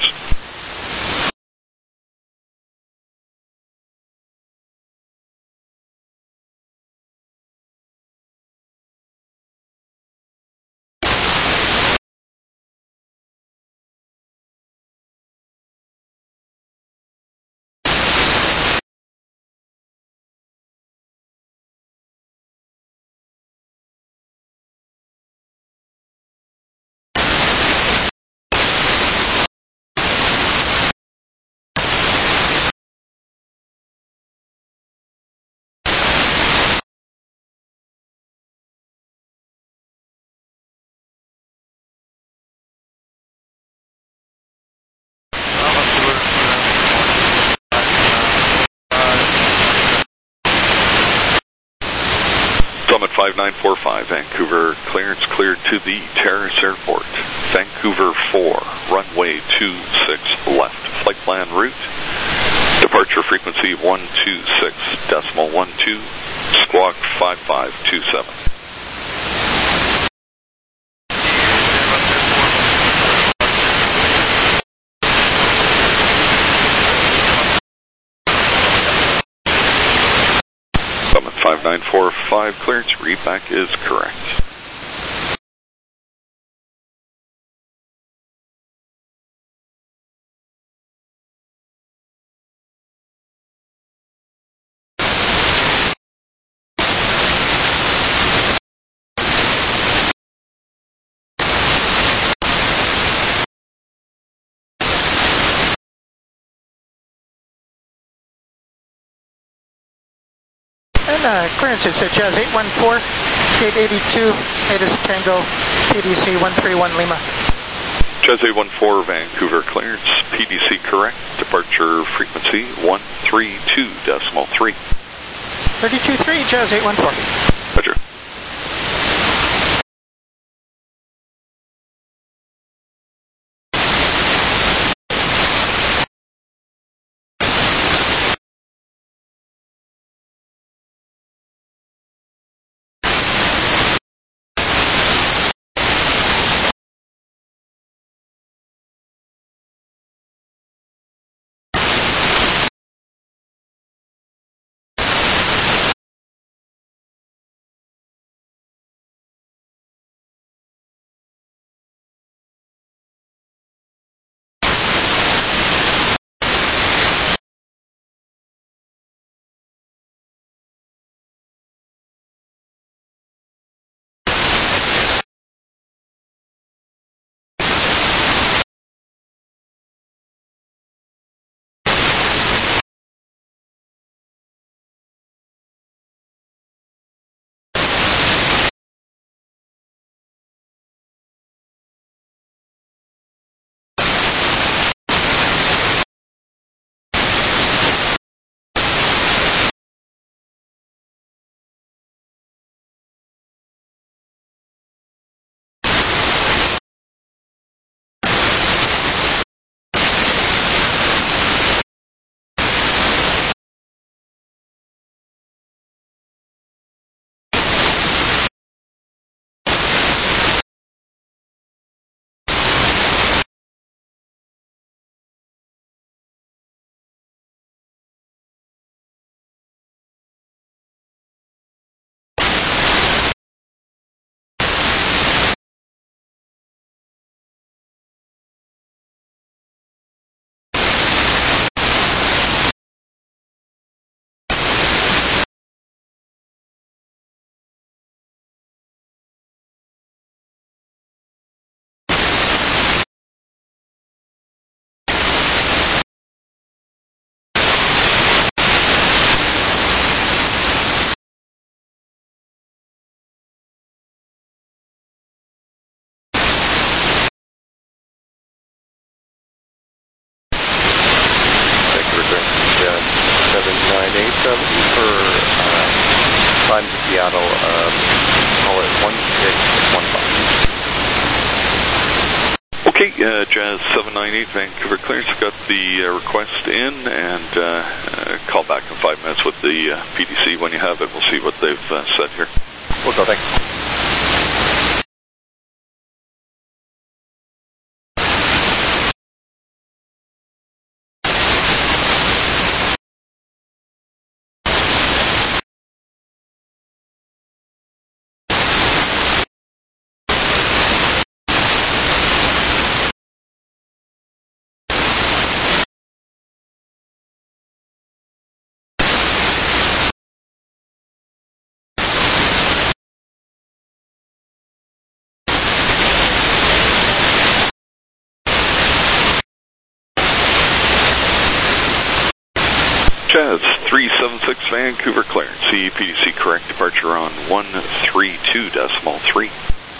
Summit 5945, Vancouver clearance cleared to the Terrace Airport. Vancouver 4, runway 26 left, flight plan route, departure frequency 126.12, squawk 5527. Summit 5945 clearance, readback is correct. And clearance is Jazz 814, gate 82, Ada Tango, PDC 131 Lima. Jazz 814 Vancouver clearance, PDC correct, departure frequency 132.3. 32.3, Jazz 814. Roger. Jazz 798 Vancouver Clearance. Got the request in, and call back in 5 minutes with the PDC when you have it. We'll see what they've said here. We'll go, thanks. Jazz 376 Vancouver Clearance. CPDC correct departure on 132.3.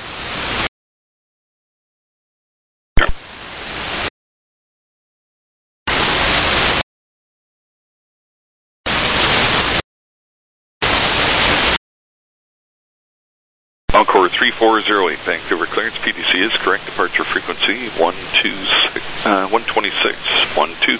Encore 3408 Vancouver Clearance. PDC is correct departure frequency 126.12.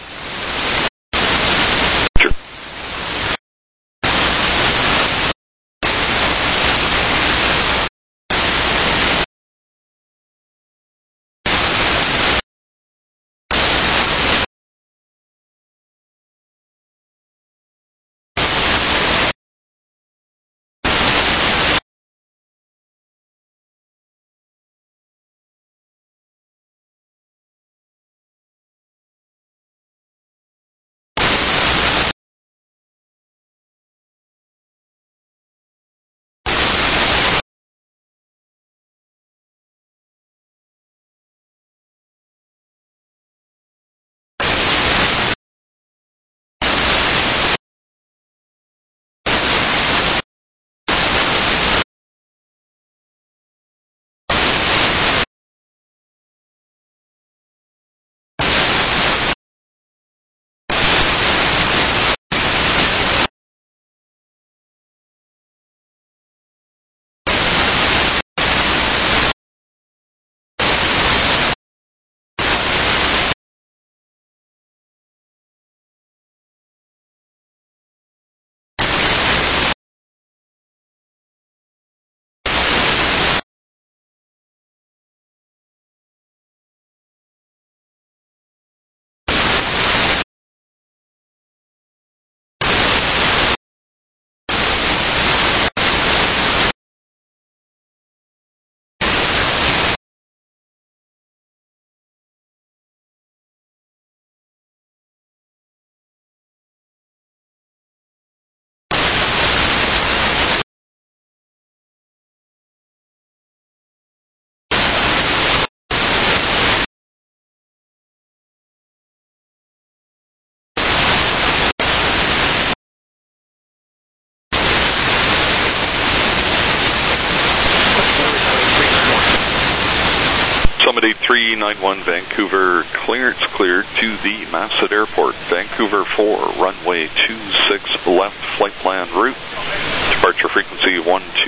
Summit 8391 Vancouver Clearance cleared to the Masset Airport. Vancouver 4, runway 26 left, flight plan route. Departure frequency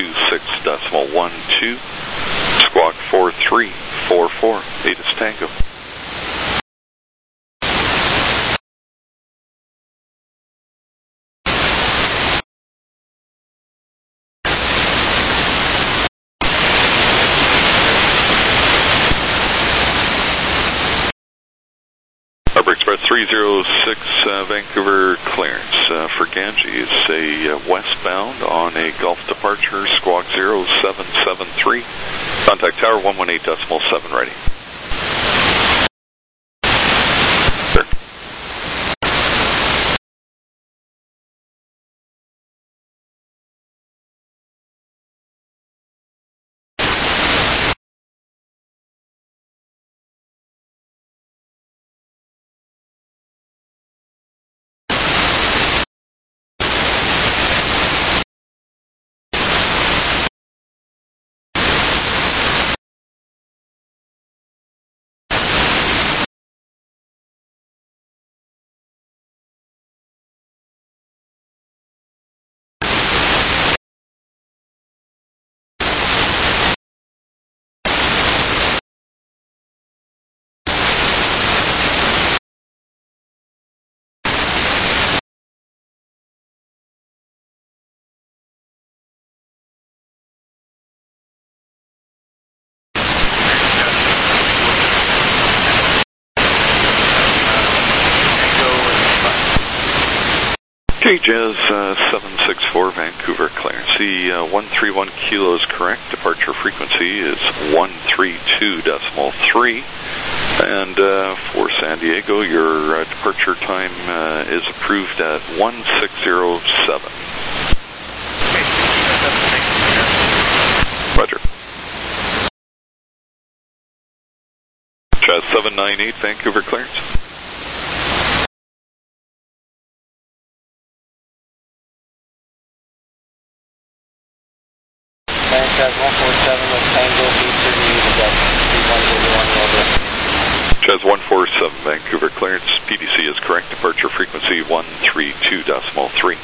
126.12. Squawk 4344, Atis Tango. Express 306 Vancouver Clearance for Ganji is a westbound on a Gulf departure, squawk 0773. Contact tower 118.7 ready. Sir. Okay, Jazz 764 Vancouver clearance. The 131 kilo is correct. Departure frequency is 132.3. And for San Diego, your departure time is approved at 1607. Roger. Jazz 798 Vancouver clearance. Jazz 147 with Tango B30, Jazz 147 Vancouver clearance. PDC is correct. Departure frequency 132.3.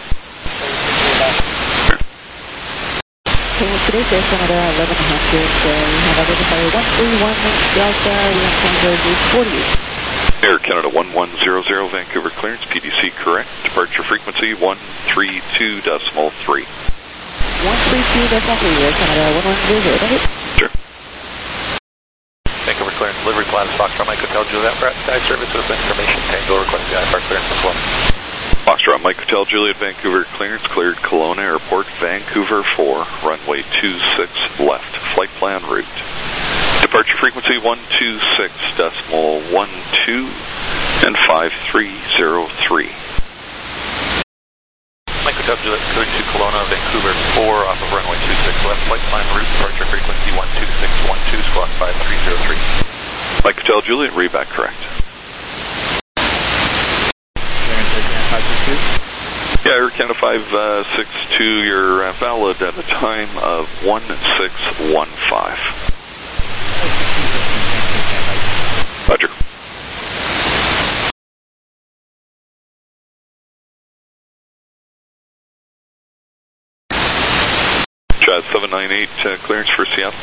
Today, Air Canada 1100. We have identifier 131 Delta. We have Tango B40. Air Canada 1100 Vancouver clearance. PDC correct. Departure frequency 132.3. 132.3, Air Canada 1100. Thank you. Sure. Vancouver clearance, delivery plan, Foxtrot Mike Hotel Juliet, sky service with information, Tango request the IFR clearance as well. Foxtrot Mike Hotel Juliet, Vancouver clearance, cleared Kelowna Airport, Vancouver 4, runway 26 left, flight plan route. Departure frequency 126.12 and 5303. Mike Hotel Juliet, cleared to Kelowna, Vancouver 4, off of runway 26 left, flight plan route, departure frequency 12612, squawk 5303. Mike Hotel Juliet, read back correct. Yeah, Air Canada 562, you're valid at a time of 1615. Roger. Jazz 798 clearance for Seattle.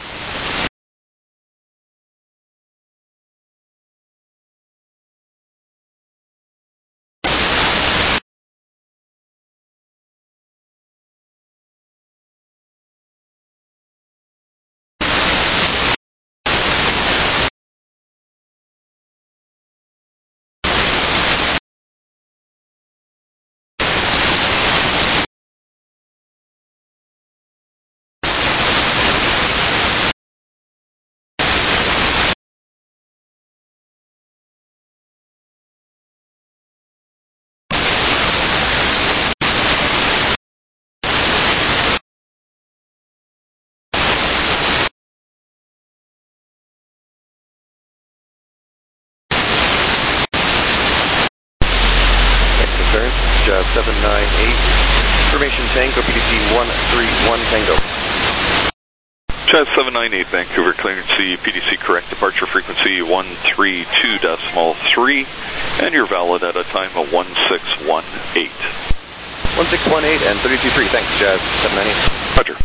Jazz 798, information Tango, PDC 131 Tango. Jazz 798 Vancouver clearance, the PDC correct, departure frequency 132.3, and you're valid at a time of 1618. 1618 and 323, thanks Jazz 798. Roger.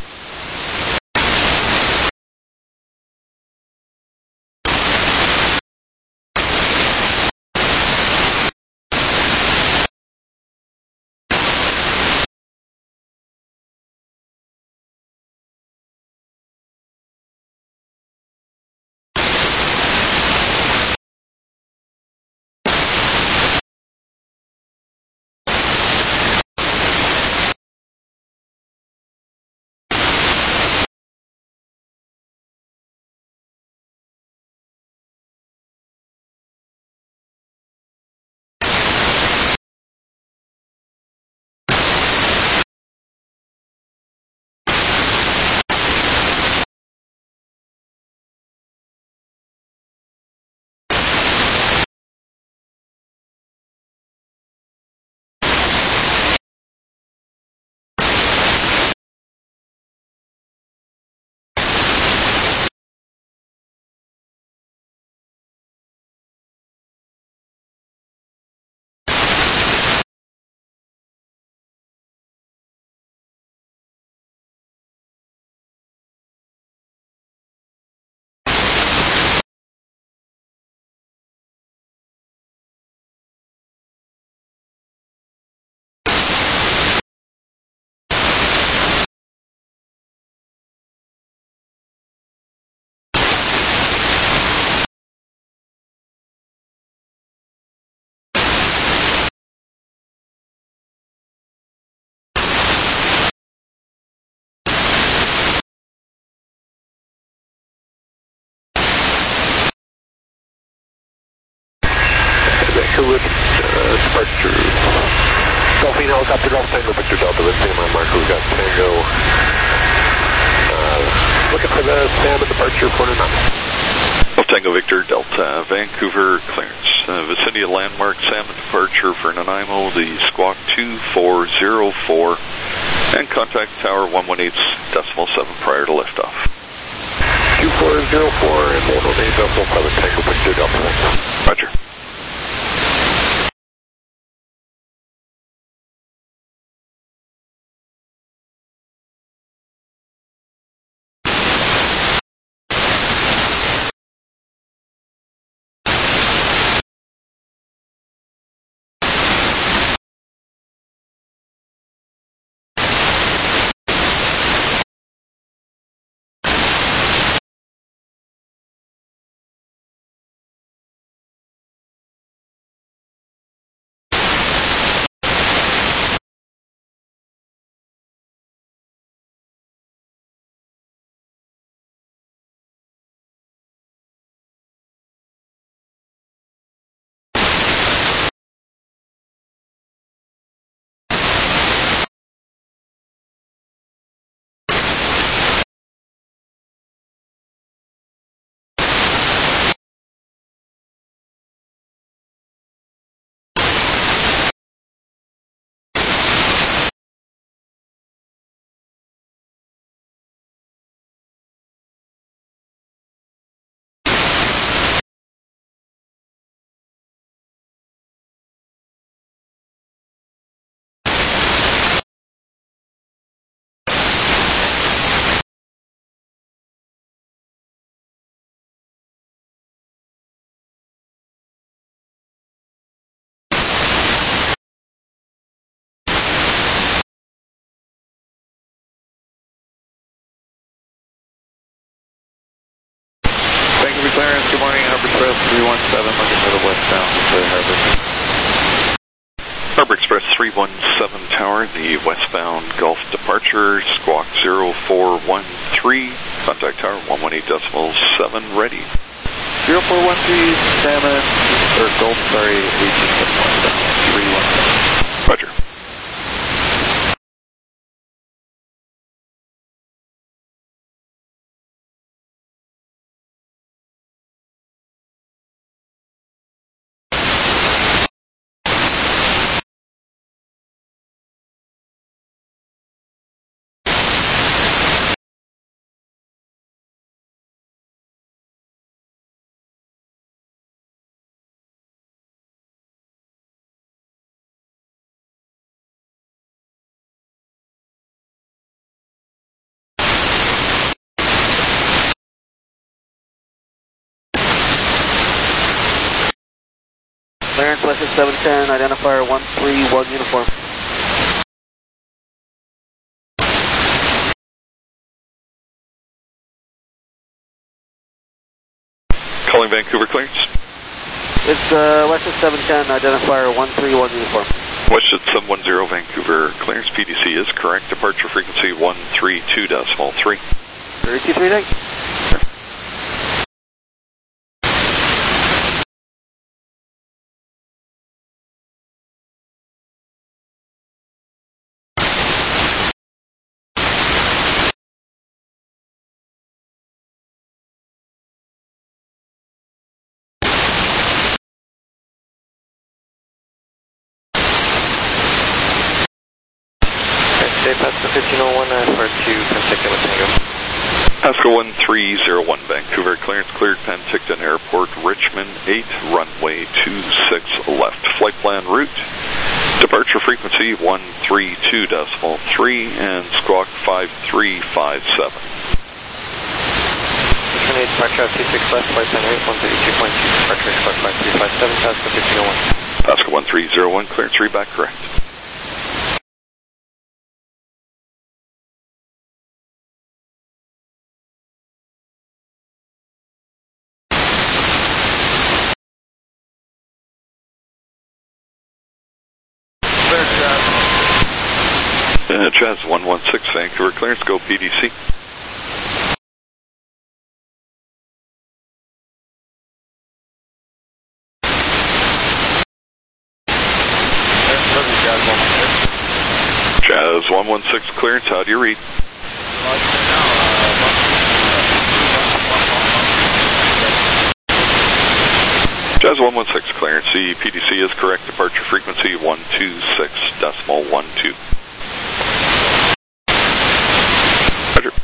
Tulip, departure. Delphine helicopter, Golf Tango, Victor Delta, with Sam on marker. We've got Tango. Looking for the salmon departure, 409. Golf Tango, Victor Delta, Vancouver, clearance. Vicinity of landmark, salmon departure for Nanaimo, the squawk 2404, and contact tower 118.7 prior to liftoff. 2404 and 118.7, Tango, Victor Delta. Roger. Clearance, good morning, Harbor Express 317, looking for the westbound to Harbor. Harbor Express 317 Tower, the westbound Gulf departure, squawk 0413, contact tower 118.7, ready. 0413, salmon, or Gulf, sorry, reaching the westbound, 317. Roger. Clearance, West 710, identifier 131 uniform. Calling Vancouver clearance. It's West 710, identifier 131 uniform. West 710 Vancouver clearance, PDC is correct, departure frequency 132.3. 33, thanks. Stay past the 1501 for 2 Penticton with Tango. Pasco 1301 Vancouver, clearance cleared Penticton Airport, Richmond 8, runway 26 left. Flight plan route, departure frequency 132.3 and squawk 5357. Richmond 8, departure 26 left, flight plan route 132.2, departure squawk 5357, Pasco 1501. Pasco 1301, clearance read back correct. Chaz 116 Vancouver clearance, go PDC. 116 clearance, how do you read? Jazz 116 clearance, the PDC is correct, departure frequency 126.12. Roger.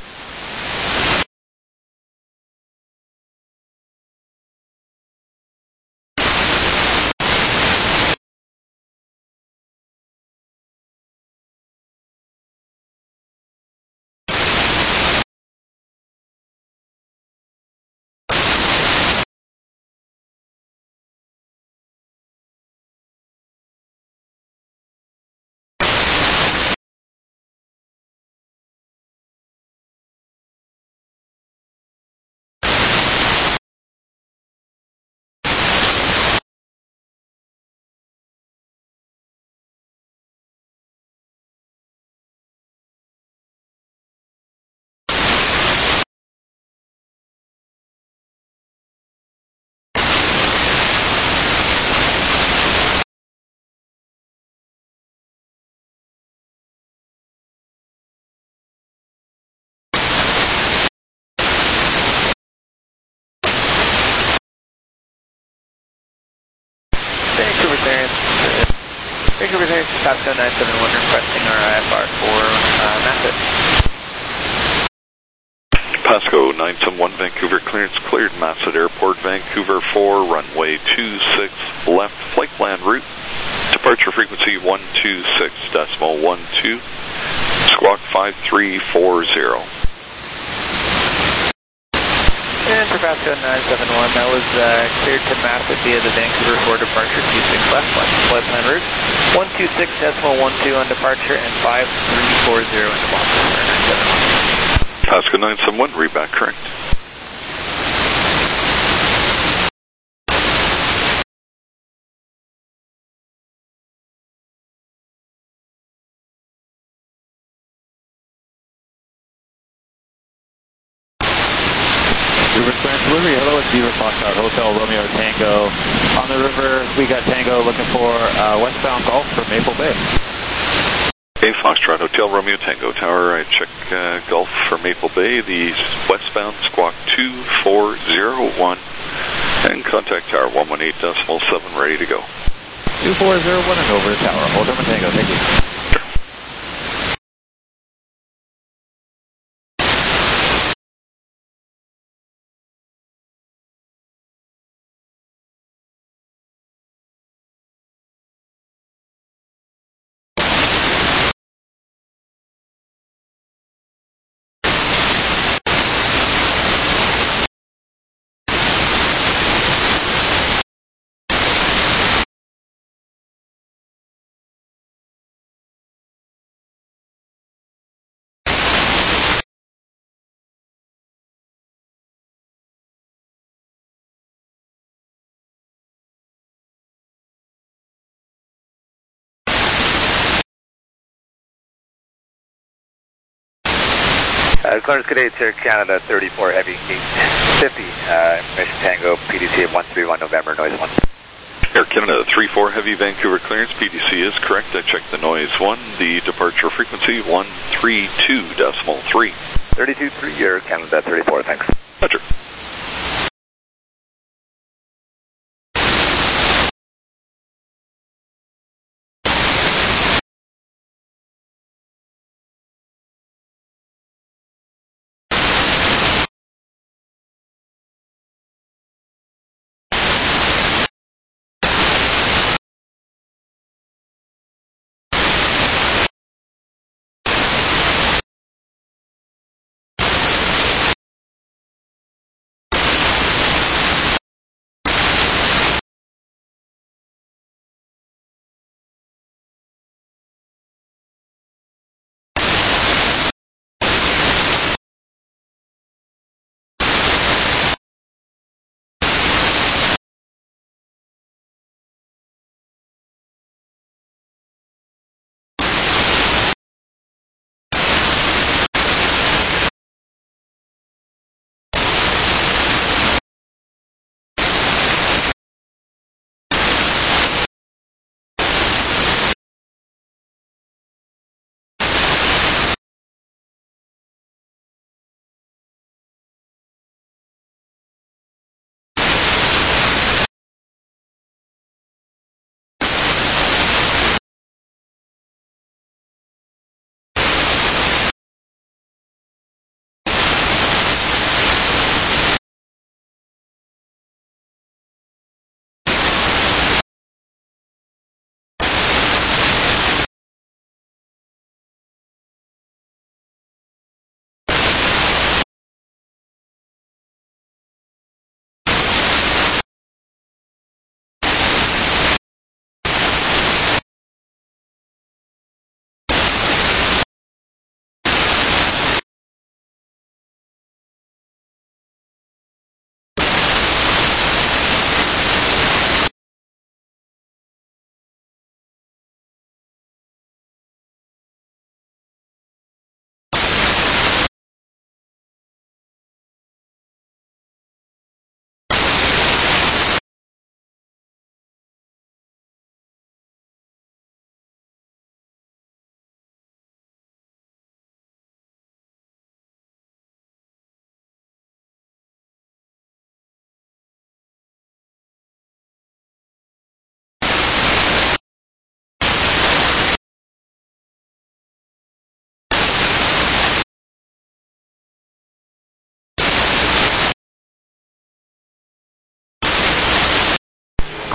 Vancouver clearance, Pasco 971 requesting our IFR for Massa. Pasco 971, Vancouver clearance cleared, Massa Airport, Vancouver 4, runway 26 left, flight plan route, departure frequency 126.12, squawk 5340. And for Pasco 971, that was cleared to Massa via the Vancouver 4 departure 26 left, flight plan route, 126.12 on departure and 5340 in the box. Pasco 971, read back correct. Vancouver clearance delivery, hello, it's Beaver Foxtrot Hotel Romeo Tango. On the river, we got Tango looking for westbound Gulf for Maple Bay. Okay, Foxtrot Hotel Romeo Tango Tower, I check Gulf for Maple Bay, the westbound squawk 2401, and contact tower 118.7, ready to go. 2401 and over the tower, Hotel Tango, thank you. Clarence Cadet, Air Canada 34 Heavy, gate 50, information Tango, PDC at 131 November, noise 1. Air Canada 34 Heavy, Vancouver clearance, PDC is correct, I checked the noise 1, the departure frequency 132.3. 32.3, Air Canada 34, thanks. Roger.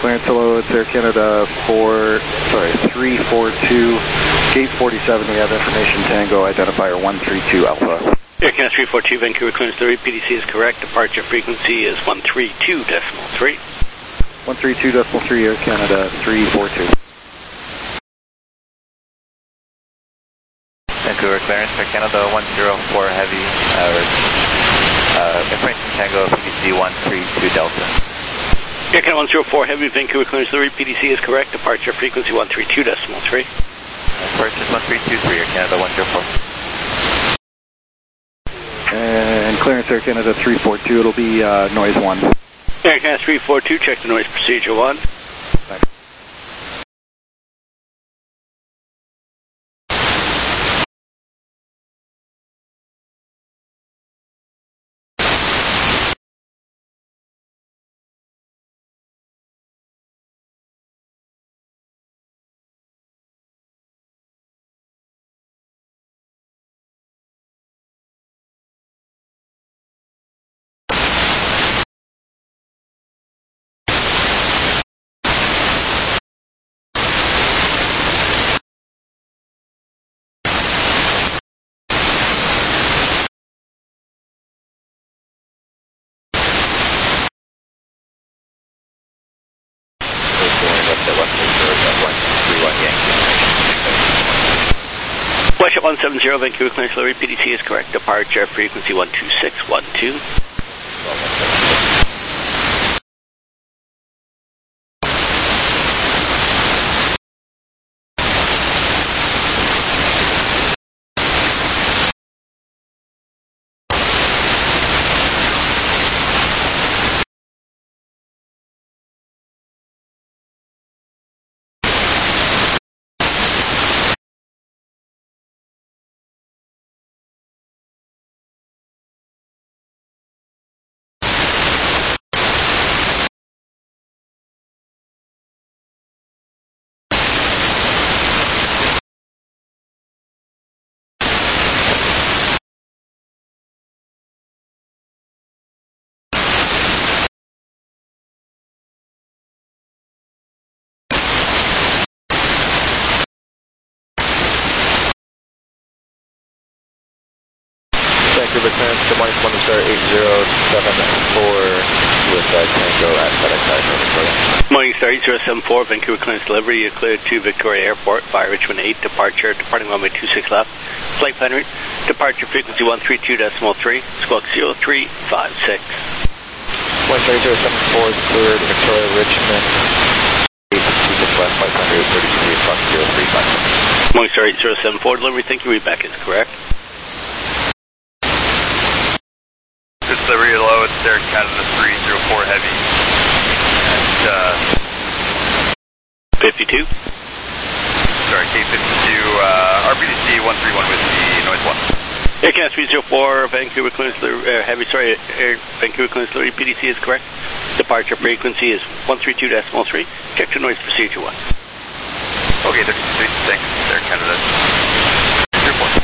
clearance, hello, it's Air Canada 342, gate 47, we have information, Tango, identifier 132 Alpha. Air Canada 342, Vancouver clearance delivery, PDC is correct, departure frequency is 132.3. 132.3, Air Canada 342. Vancouver clearance, Air Canada 104 Heavy, information Tango, PDC 132 Delta. Air Canada 104 Heavy, Vancouver clearance delivery, PDC is correct, departure frequency 132.3. Purchase 1323, Air Canada 104. And clearance Air Canada 342, it'll be noise 1. Air Canada 342, check the noise procedure 1. Thanks. Westjet 170, Vancouver clearance delivery, PDC is correct, departure frequency 12612. Vancouver clearance, good morning, Morningstar 8074 with Tango at FedEx Victoria. Morningstar 8074, Vancouver clearance delivery, you're cleared to Victoria Airport via Richmond 8, departure, departing runway 26 left, flight plan route, departure frequency 132.3, squawk 0356. Morningstar 8074 is cleared, Victoria, Richmond 8, 26 left, flight plan route 33, squawk 0356. Morningstar 8074 delivery, thank you, read back is correct. Delivery hello, it's Air Canada 304 Heavy. And 52. Sorry, K52, RPDC 131 with the noise 1. Air Canada 304, Vancouver clearance Heavy, sorry, Air Vancouver clearance delivery, PDC is correct. Departure frequency is 132.3. Check the noise procedure 1. Okay, thanks, Air Canada 304.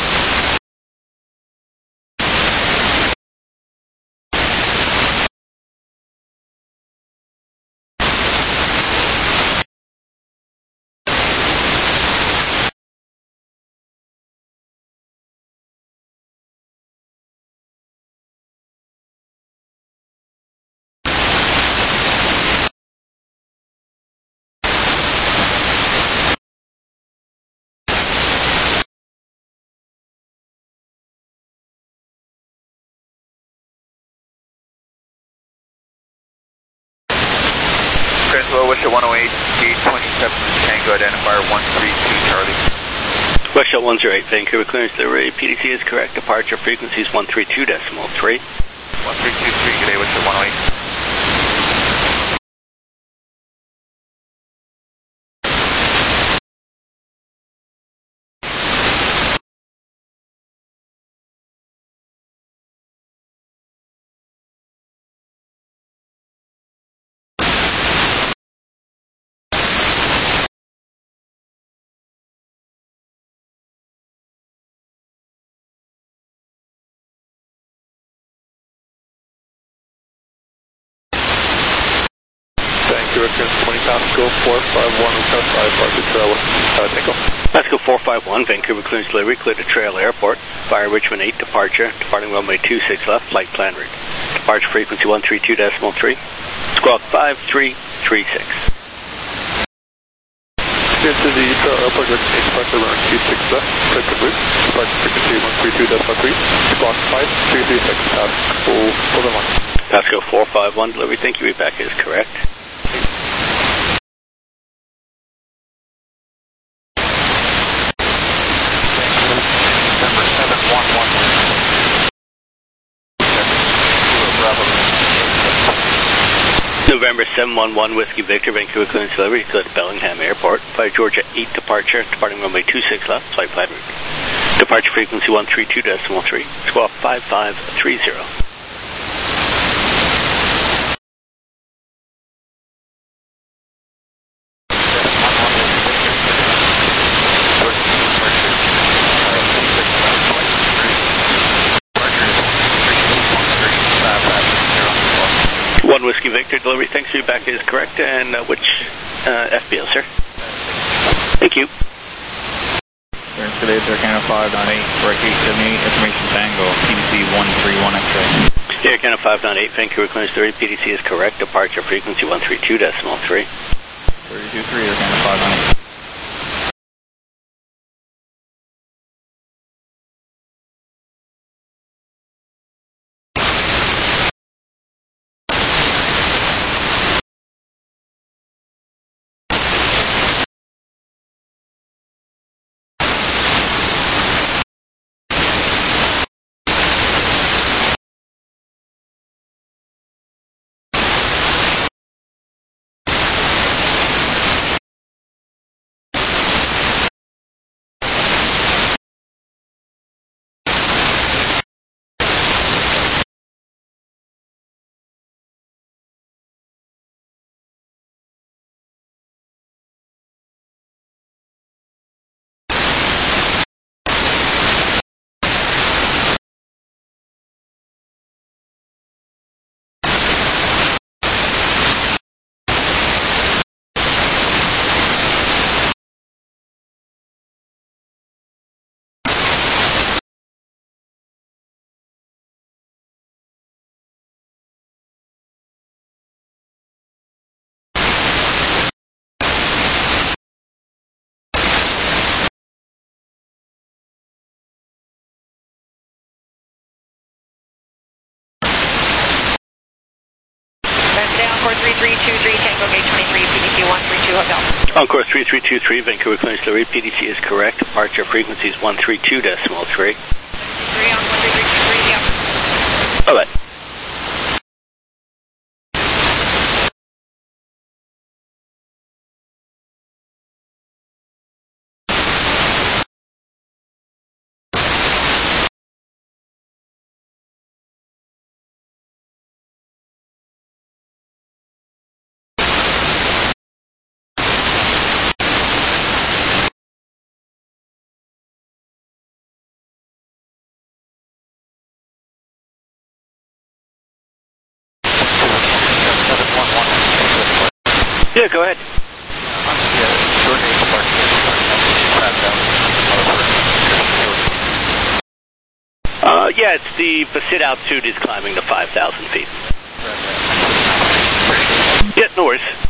Hello, Westjet 108, gate 27, Tango, identifier 132 Charlie. Westjet 108, Vancouver clearance delivery, PDC is correct, departure frequency is 132.3. 1323, good day, Westjet 108. Vancouver clearance 20 Pasco 451 request IFR to Trail Tango. Pasco 451, Vancouver clearance delivery, clear to Trail Airport, via Richmond 8 departure, departing runway 26 left, flight plan route. Departure frequency 132.3, squawk 5336. Clear to the Trail Airport, Richmond 8 departure runway 26 left, flight plan route, departure frequency 132.3, squawk 5336, Pasco 451. Pasco 451 delivery, thank you, read back is correct. November 711 Whiskey Victor, Vancouver clearance delivery, clear to Bellingham Airport, via Georgia 8 departure, departing runway 26 left, flight plan route. Departure frequency 132.3, squawk 5530. One Whiskey Victor delivery, thanks, feedback is correct, and which FBO, sir? Thank you. Clearance today, Air Canada 598, break 878, information Tango, PDC 131 X-ray. Air Canada 598, Vancouver clearance delivery, PDC is correct, departure frequency 132.3. 32.3, Air Canada 598. Encore 3323, Tango Gate 23, PDC 132 Hotel. Encore 3323, Vancouver clearance delivery, PDC is correct, departure frequency is 132.3. 3 on 1323, yeah. Alright. Yeah, go ahead. Yeah, it's the Basit altitude is climbing to 5,000 feet. Yeah, no worries.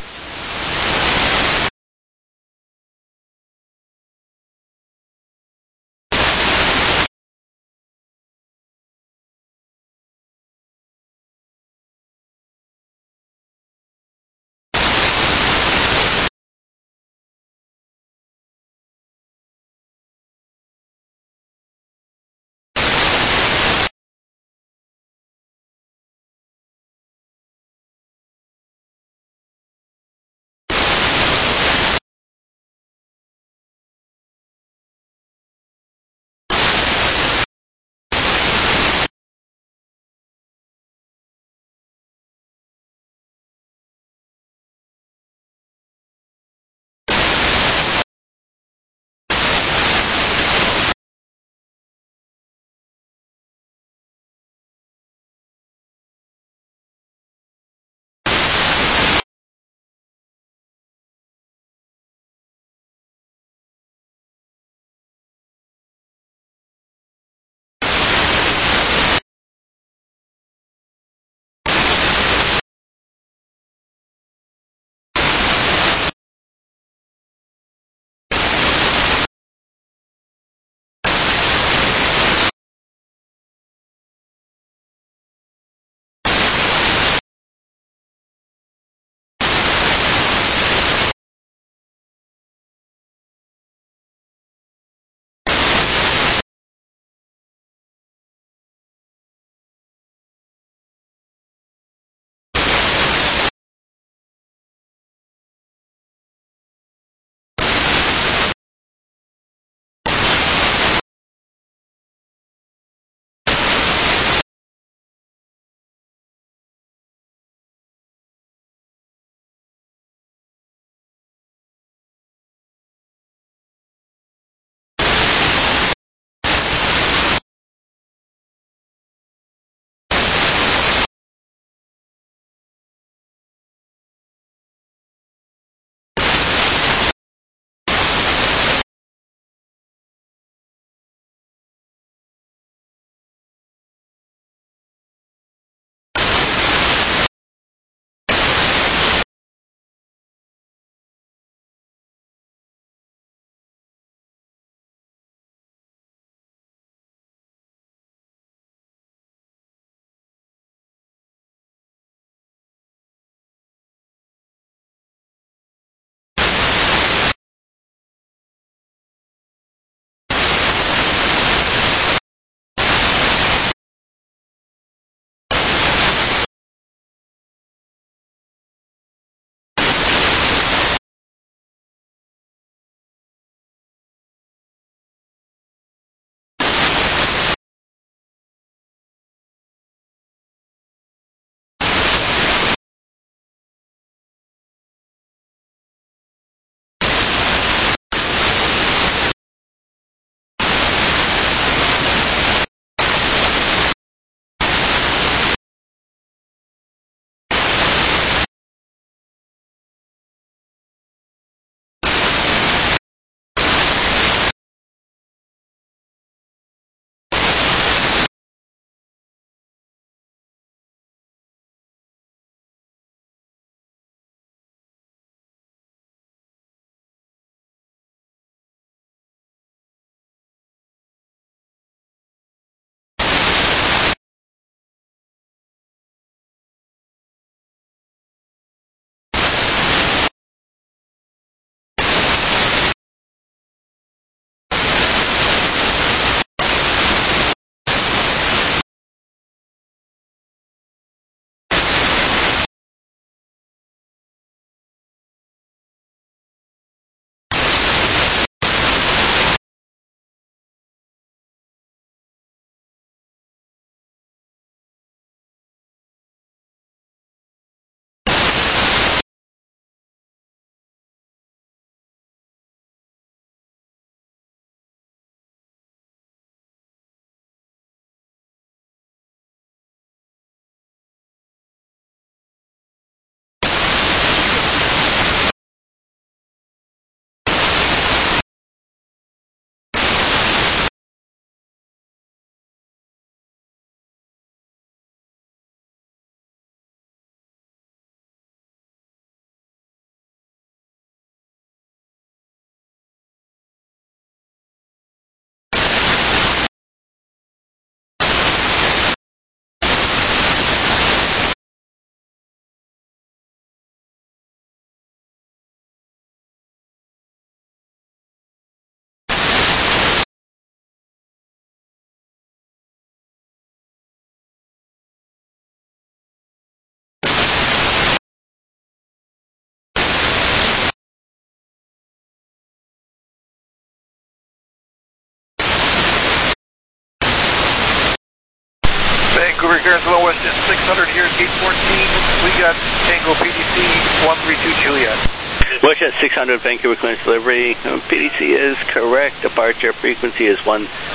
Vancouver clearance low west at 600 here at gate 14. We got Tango PDC 132 Juliet. Westjet 600 Vancouver clearance delivery. PDC is correct. Departure frequency is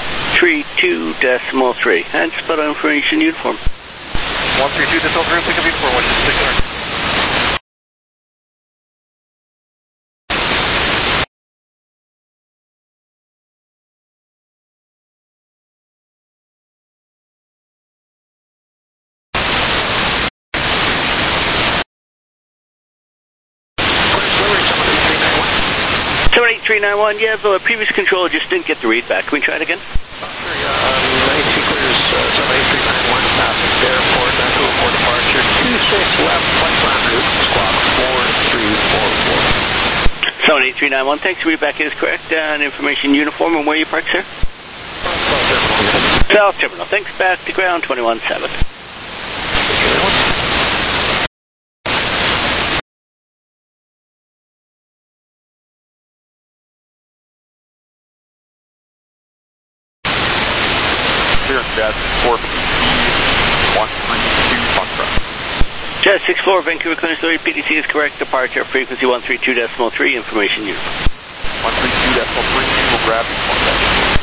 132.3. And spot on information uniform. 132.3, pick up uniform, Westjet 600. Yeah, the previous controller just didn't get the read back. Can we try it again? AC clears 78391, passing the airport, Vancouver for departure, 26 left, flight plan route, squawk 4344. 78391, thanks. Read back is correct. And information uniform and where you parked, sir? South Terminal. Thanks. Back to ground 217. Jet 4 132 Foxtrot. Jet 64 Vancouver clearance delivery. PDC is correct. Departure frequency 132.3. Information uniform. 132.3. We'll grab you.